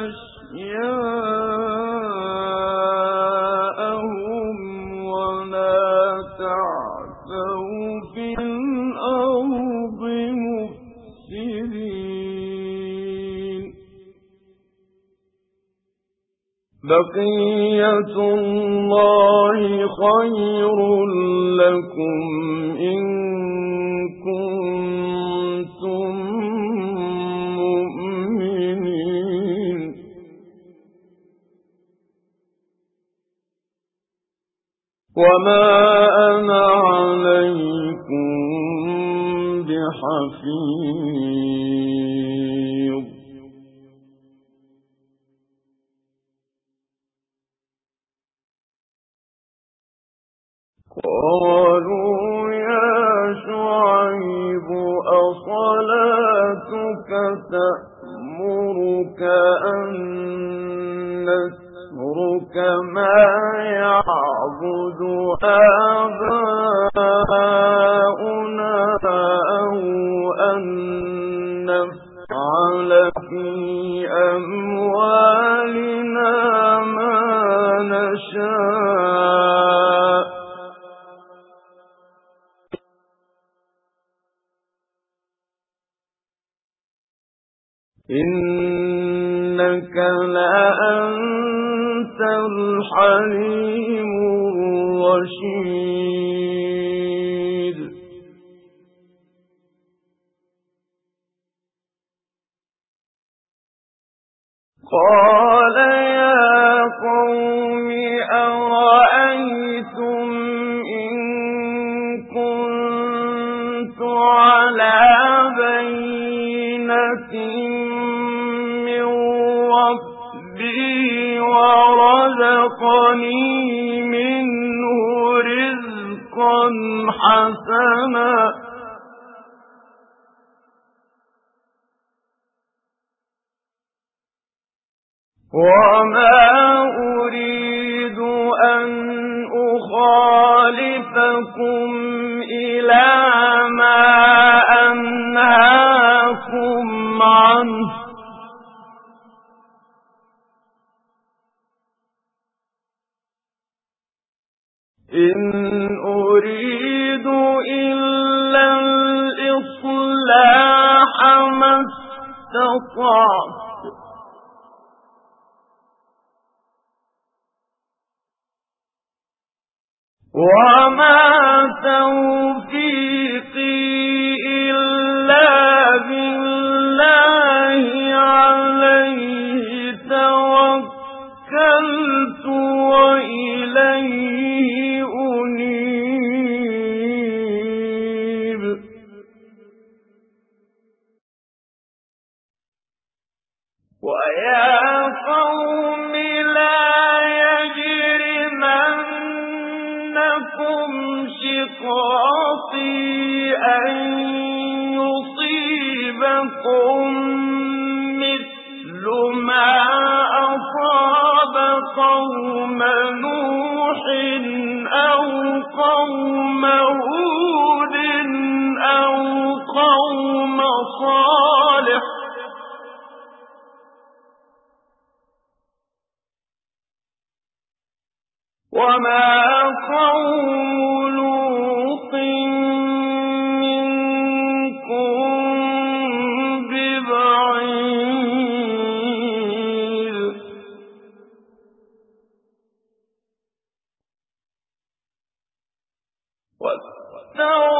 أَشْيَاءَهُمْ وَلَا تَعْثَوْا فِي الْأَرْضِ مُفْسِدِينَ بَقِيَّتُ اللَّهِ خَيْرٌ لَّكُمْ إِن كُنتُم مُّؤْمِنِينَ وَمَا أَنَا عَلَيْكُم بِحَفِيظٍ قَالُوا يَا شُعَيْبُ أَصَلَاتُكَ تَأْمُرُكَ أَن نَّتْرُكَ مَا يَعْبُدُ آبَاؤُنَا أَوْ أَن نَّفْعَلَ فِي أَمْوَالِنَا مَا نَشَاءُ إِنَّكَ لَأَنتَ الْحَلِيمُ الرَّشِيدُ قَالَ يَا قَوْمِ أَرَأَيْتُمْ إِن كُنتُ عَلَىٰ بَيِّنَةٍ مِّن رَّبِّي وَرَزَقَنِي مِنْهُ رِزْقًا حَسَنًا وَمَا أُرِيدُ أَنْ أُخَالِفَكُمْ إِلَىٰ مَا أَنْهَاكُمْ عَنْهُ إِنْ أُرِيدُ إِلَّا الْإِصْلَاحَ مَا اسْتَطَعْتُ وَمَا تَوْفِيقِي إِلَّا بِاللَّهِ عَلَيْهِ تَوَكَّلْتُ وَإِلَيْهِ أُنِيبُ وَيَا قَوْمِ لَا يَجْرِمَنَّكُمْ شِقَاقِي أَن يُصِيبَكُم مِّثْلُ مَا أَصَابَ قَوْمَ نُوحٍ أَوْ قَوْمَ هُودٍ أَوْ قَوْمَ صَالِحٍ وَمَا قَوْمُ لُوطٍ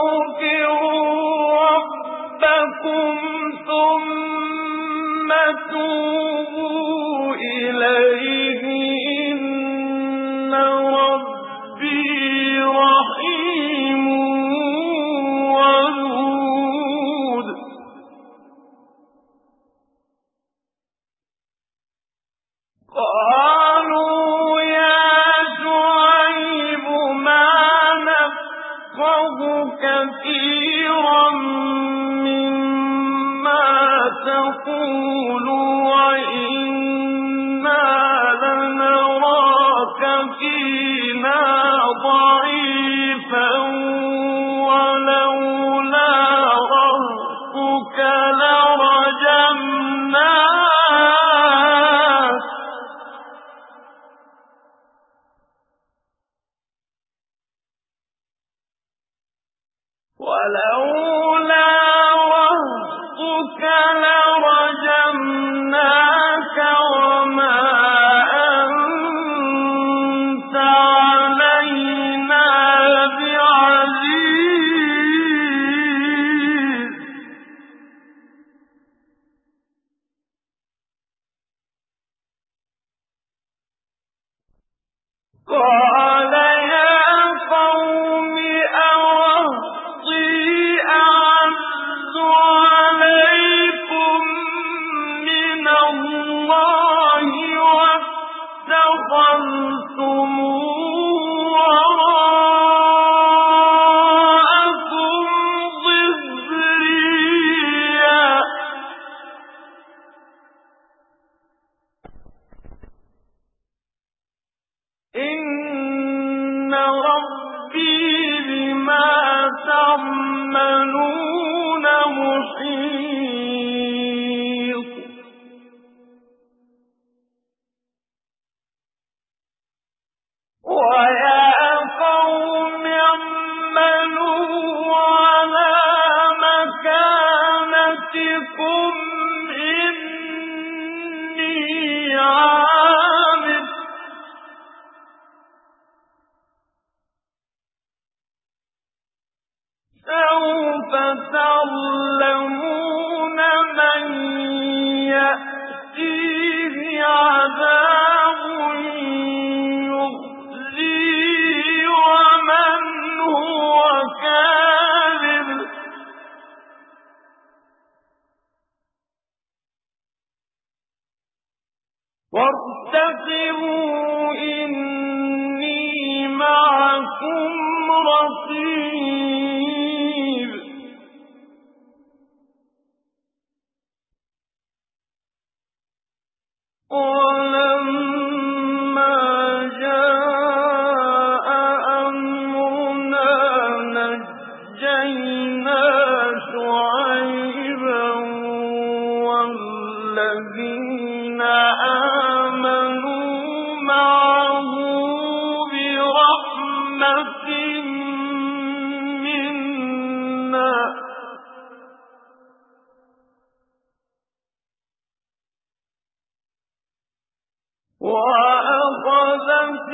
ربكم ثم توبوا إليه إن ربي رحيم ودود. قالوا يا شعيب ما نفقه كثيرا مما تقول وإنا لنراك فينا ضعيفا ولولا رهطك لرجمناك وما أنت علينا بعزيز. قال يا قوم أرهطي أعز عليكم من الله واتخذتموه وراءكم ظهريا إن ربي بما تعملون محيط. ويا قوم اعملوا على مكانتكم إني عامل سوف تعلمون من يأتيه عذاب يخزيه ومن هو كاذب وارتقبوا إني معكم رقيب. ولما جاء أمرنا نجينا شعيبا والذين آمنوا معه برحمة منا وأخذت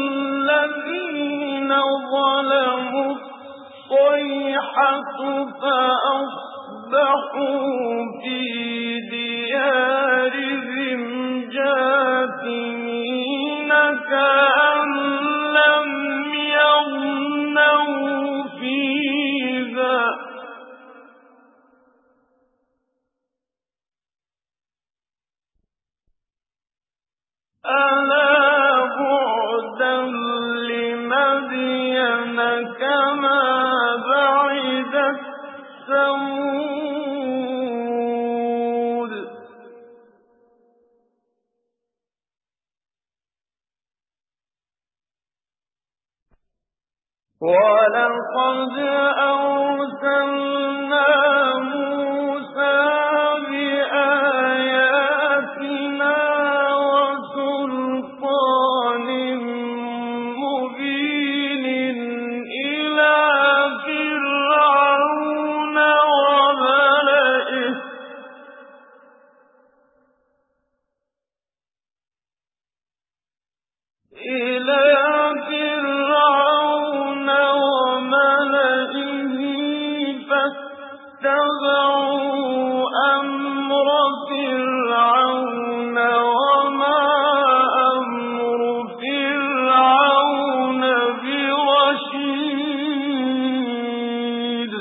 الذين ظلموا الصيحة فأصبحوا في ديارهم جاثمين كأن لم يغنوا فيها ألا بعدا لمدين كما بعدت ثمود. ولقد أرسلنا موسى بآياتنا وسلطان مبين إلى فرعون وملئه إلى فرعون وملئه اتَّبَعُوا أَمْرَ فِرْعَوْنَ وَمَا أَمْرُ فِرْعَوْنَ بِرَشِيدٍ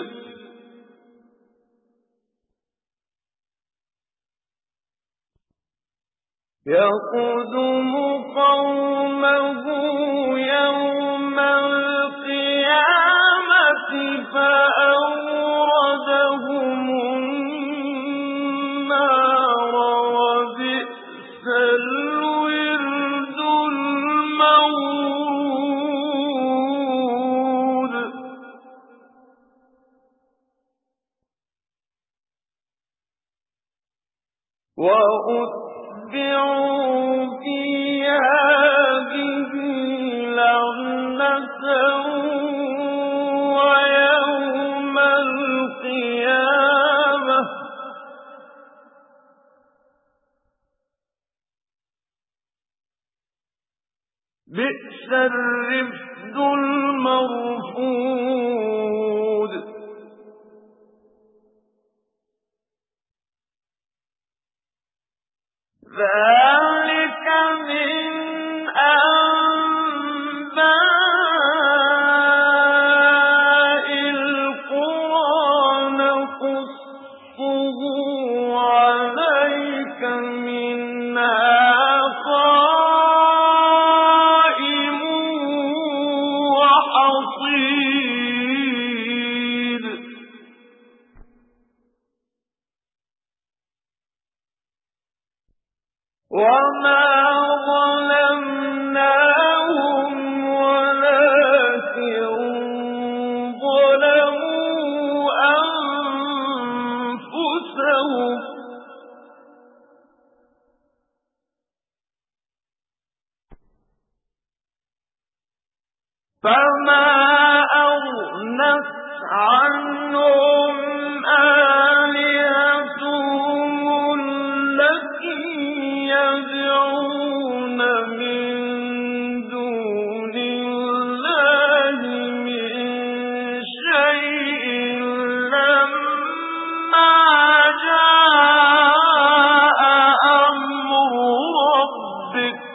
يَقْدُمُ قَوْمَهُ يَوْمَ الْقِيَامَةِ فَأَوْرَدَهُمُ النَّارَ ۖ وَبِئْسَ الْوِرْدُ الْمَوْرُودُ وَأُتْبِعُوا فِي هَٰذِهِ لَعْنَةً وَيَوْمَ الْقِيَامَةِ ۚ بِئْسَ الرِّفْدُ الْمَرْفُودُ ذَٰلِكَ مِنْ أَنبَاءِ الْقُرَىٰ نَقُصُّهُ عَلَيْكَ ۖ مِنْهَا قَائِمٌ وَحَصِيدٌ وَمَا ظَلَمْنَاهُمْ وَلَٰكِن ظَلَمُوا أَنفُسَهُمْ ۖ فَمَا أَغْنَتْ عَنْهُمْ آلِهَتُهُمُ الَّتِي يَدْعُونَ مِن دُونِ اللَّهِ مِن شَيْءٍ لَّمَّا جَاءَ أَمْرُ رَبِّكَ ۖ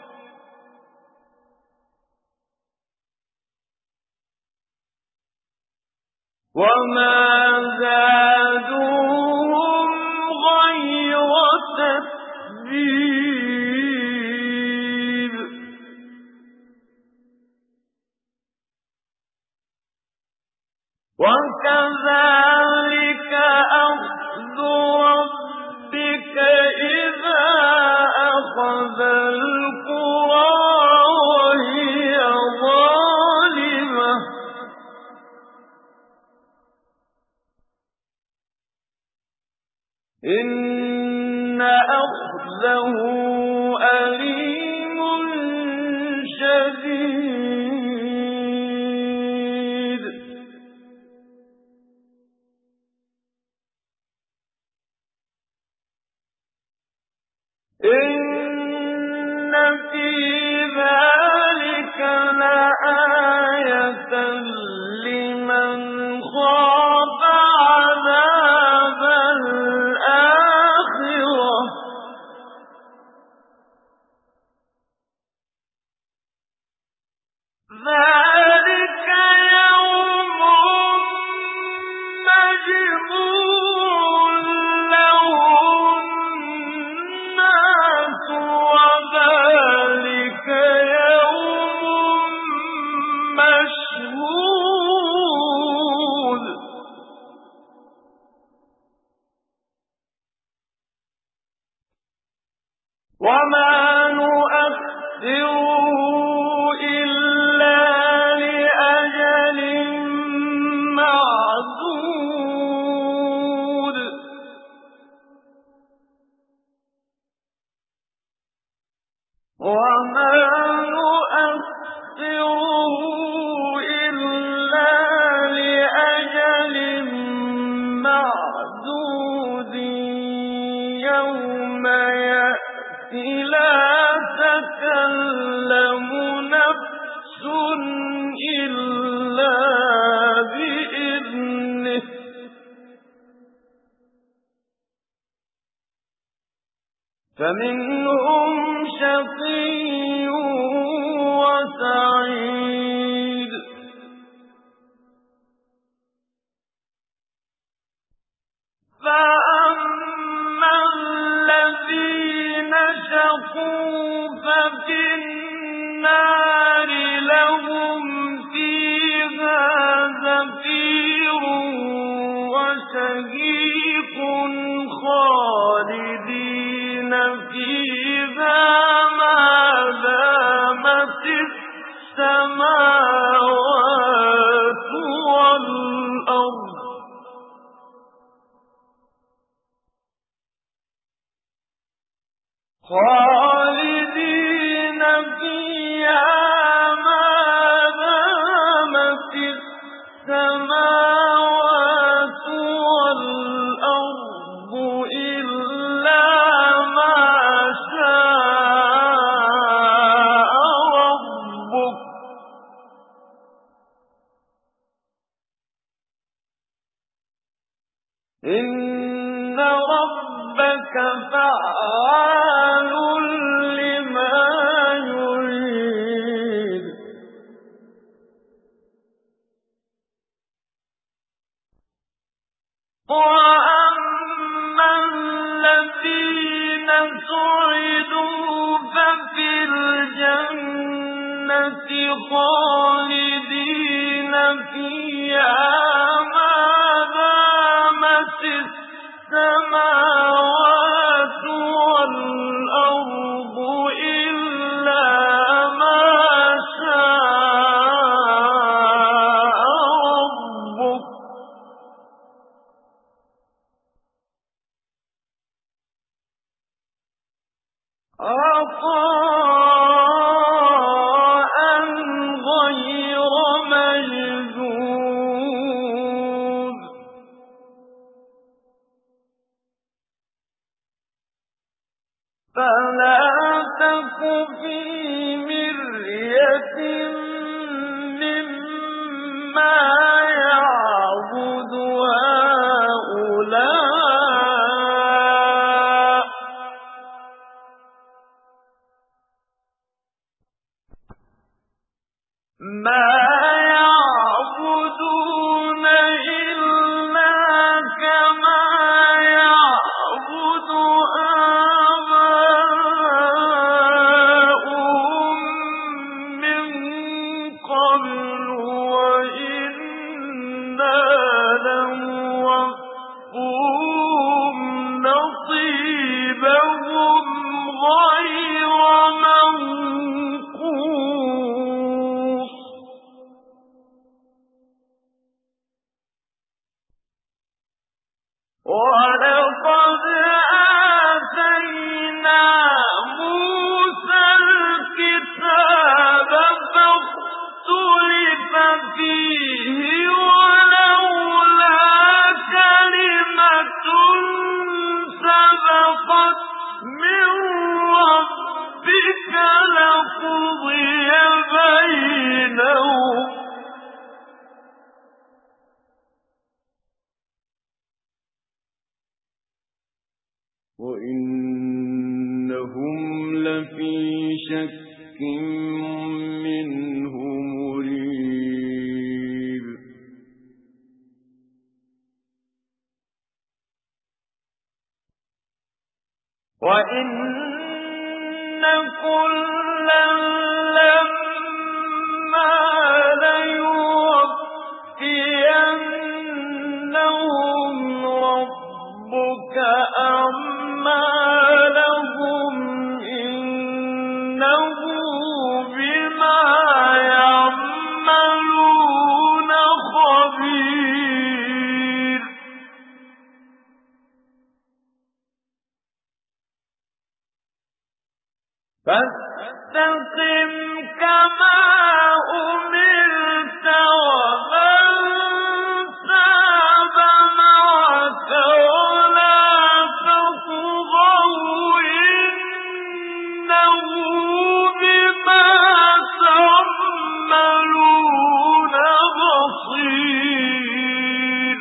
وَمَا زَادُوهُمْ غَيْرَ تَتْبِيبٍ وَكَذَٰلِكَ أَخْذُ رَبِّكَ إِذَا أَخَذَ الْقُرَىٰ وَهِيَ ظَالِمَةٌ ۚ إِنَّ أَخْذَهُ أَلِيمٌ شَدِيدٌ إِنَّ فِي ذَٰلِكَ لَآيَةً لِّمَنْ خَافَ عَذَابَ الْآخِرَةِ ۚ ذَٰلِكَ يَوْمٌ مَّجْمُوعٌ لَّهُ النَّاسُ ۖ وَذَٰلِكَ يَوْمٌ مَّشْهُودٌ وَمَا نُؤَخِّرُهُ إِلَّا لِأَجَلٍ مَّعْدُودٍ فمنهم شقي وسعيد فأما الذين شقوا ففي النار لهم فيها زفير وشهيق خالدين فيها ما دامت السماوات والأرض خالدين فيها ما دامت السماوات والأرض إلا ما شاء ربك إن ربك فعال لما يريد وأما الذين سعدوا ففي الجنة خالدين فيها ما دامت السماوات والأرض إلا ما شاء ربك عطاء غير مجذوذ فلا تك في مرية مما يعبد هؤلاء ما يعبدون إلا كما يعبد آباؤهم من قبل وإنا لموفوهم نصيبهم غير منقوص ولقد آتينا موسى الكتاب فاختلف فيه ولولا كلمة سبقت من ربك لقضي بينهم وإنهم لفي شك منه مريب وإن كلا لما ليوفينهم ربك أعمالهم إنه بما يعملون خبير فاستقم كما أمرت ومن تاب معك ولا تطغوا إنه بما تعملون بصير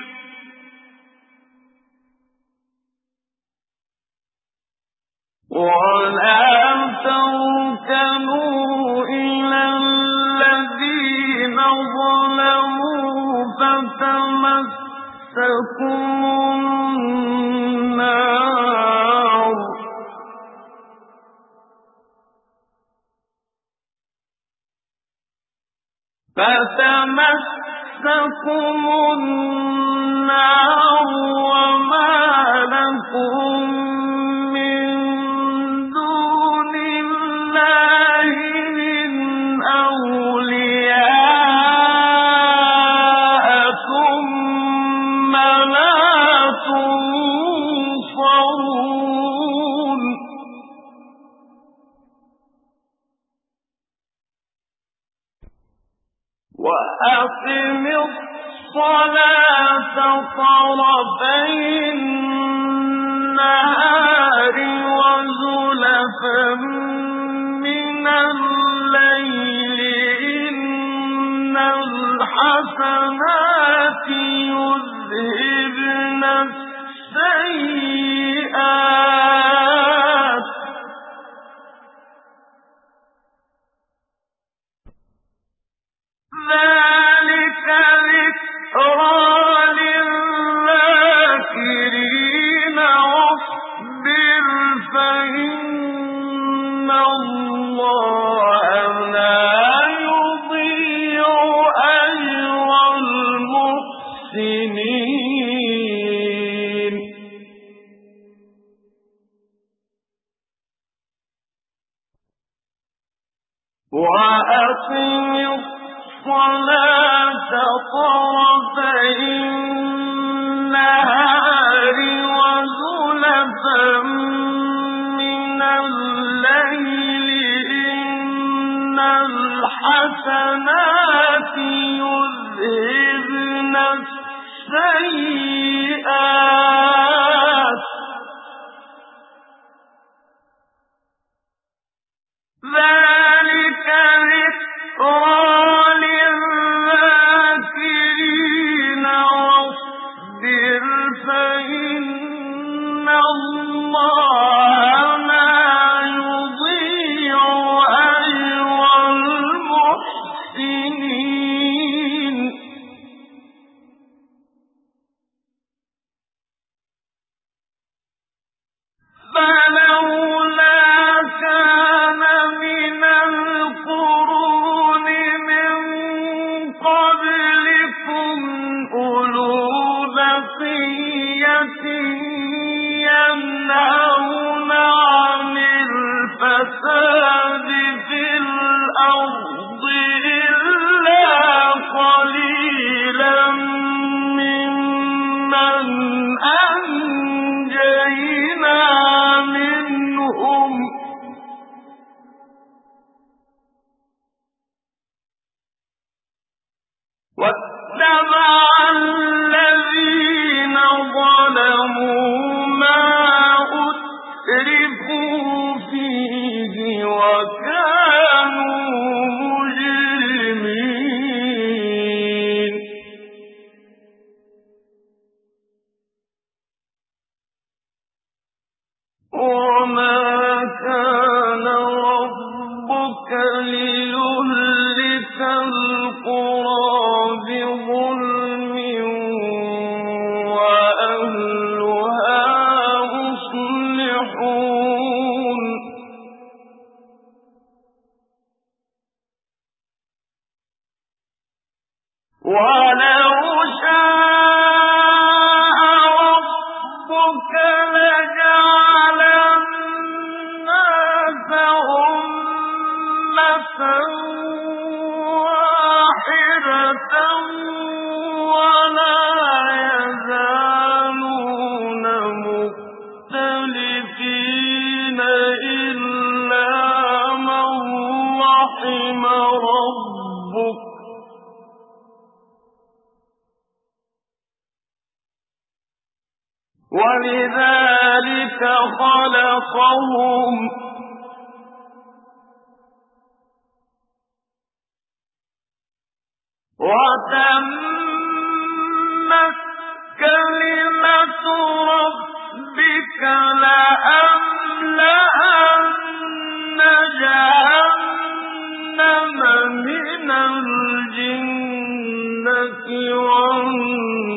فتمسكم النار وما لكم من دون الله من أولياء ثم لا تنصرون وأقم الصلاة طرفي النهار وزلفا من الليل إن الحسنات يذهبن السيئات ذلك ذكرى للذاكرين واصبر فإن الله لا يضيع أجر المحسنين وأقم الصلاة طرفي النهار وزلفا من الليل إن الحسنات يذهبن السيئات ذلك ذكرى للذاكرين واصبر فإن الله لا يضيع أجر المحسنين فلولا كان من القرون من قبلكم أولو بقية ينهون عن الفساد في الأرض إلا قليلا ممن أنجينا منهم واتبع الذين ظلموا ما أترفوا فيه وكانوا مجرمين وما كان ربك ليهلك القرى بظلم وأهلها مصلحون ولو شاء ربك لجعل الناس أمة واحدة ولا يزالون مختلفين إلا من رحم ربك ولذلك خلقهم وتمت كلمة ربك لأملأن جهنم من الجنة والناس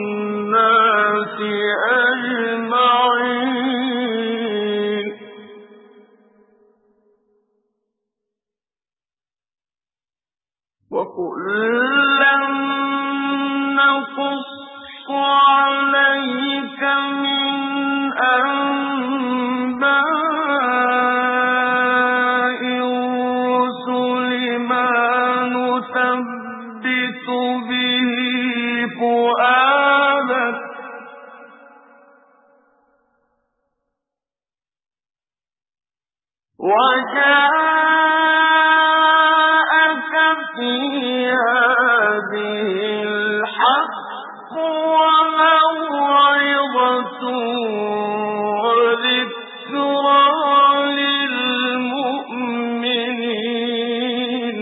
وجاءك في هذه الحق وموعظة وذكرى للمؤمنين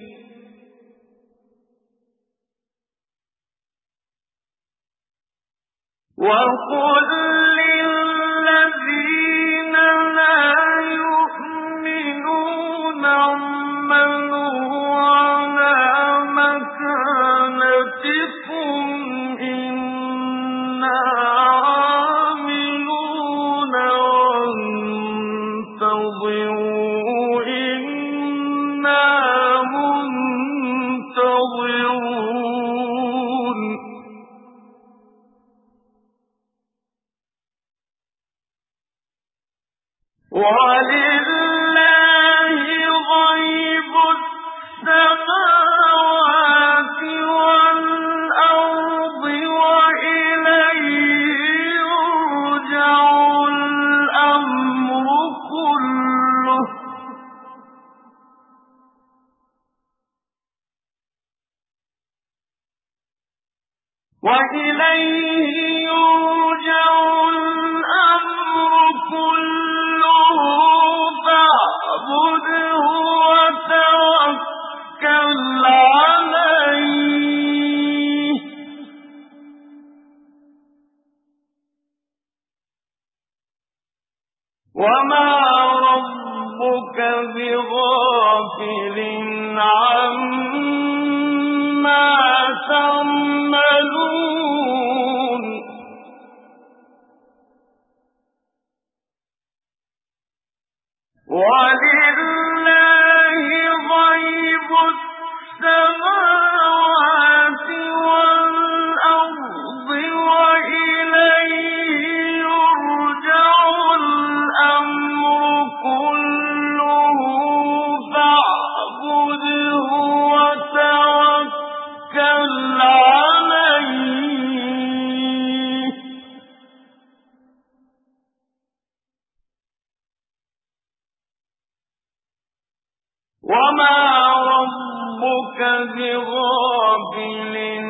وقل للذين لا يؤمنون اعملوا على مكانتكم إنا عاملون وانتظروا إنا منتظرون ولله غيب السماوات والأرض وإليه يرجع الأمر كله فاعبده وتوكل عليه وما ربك بغافل عما تعملون ولله غيب السماوات والأرض وإليه يرجع الأمر كله فاعبده وتوكل عليه وما ربك بغافل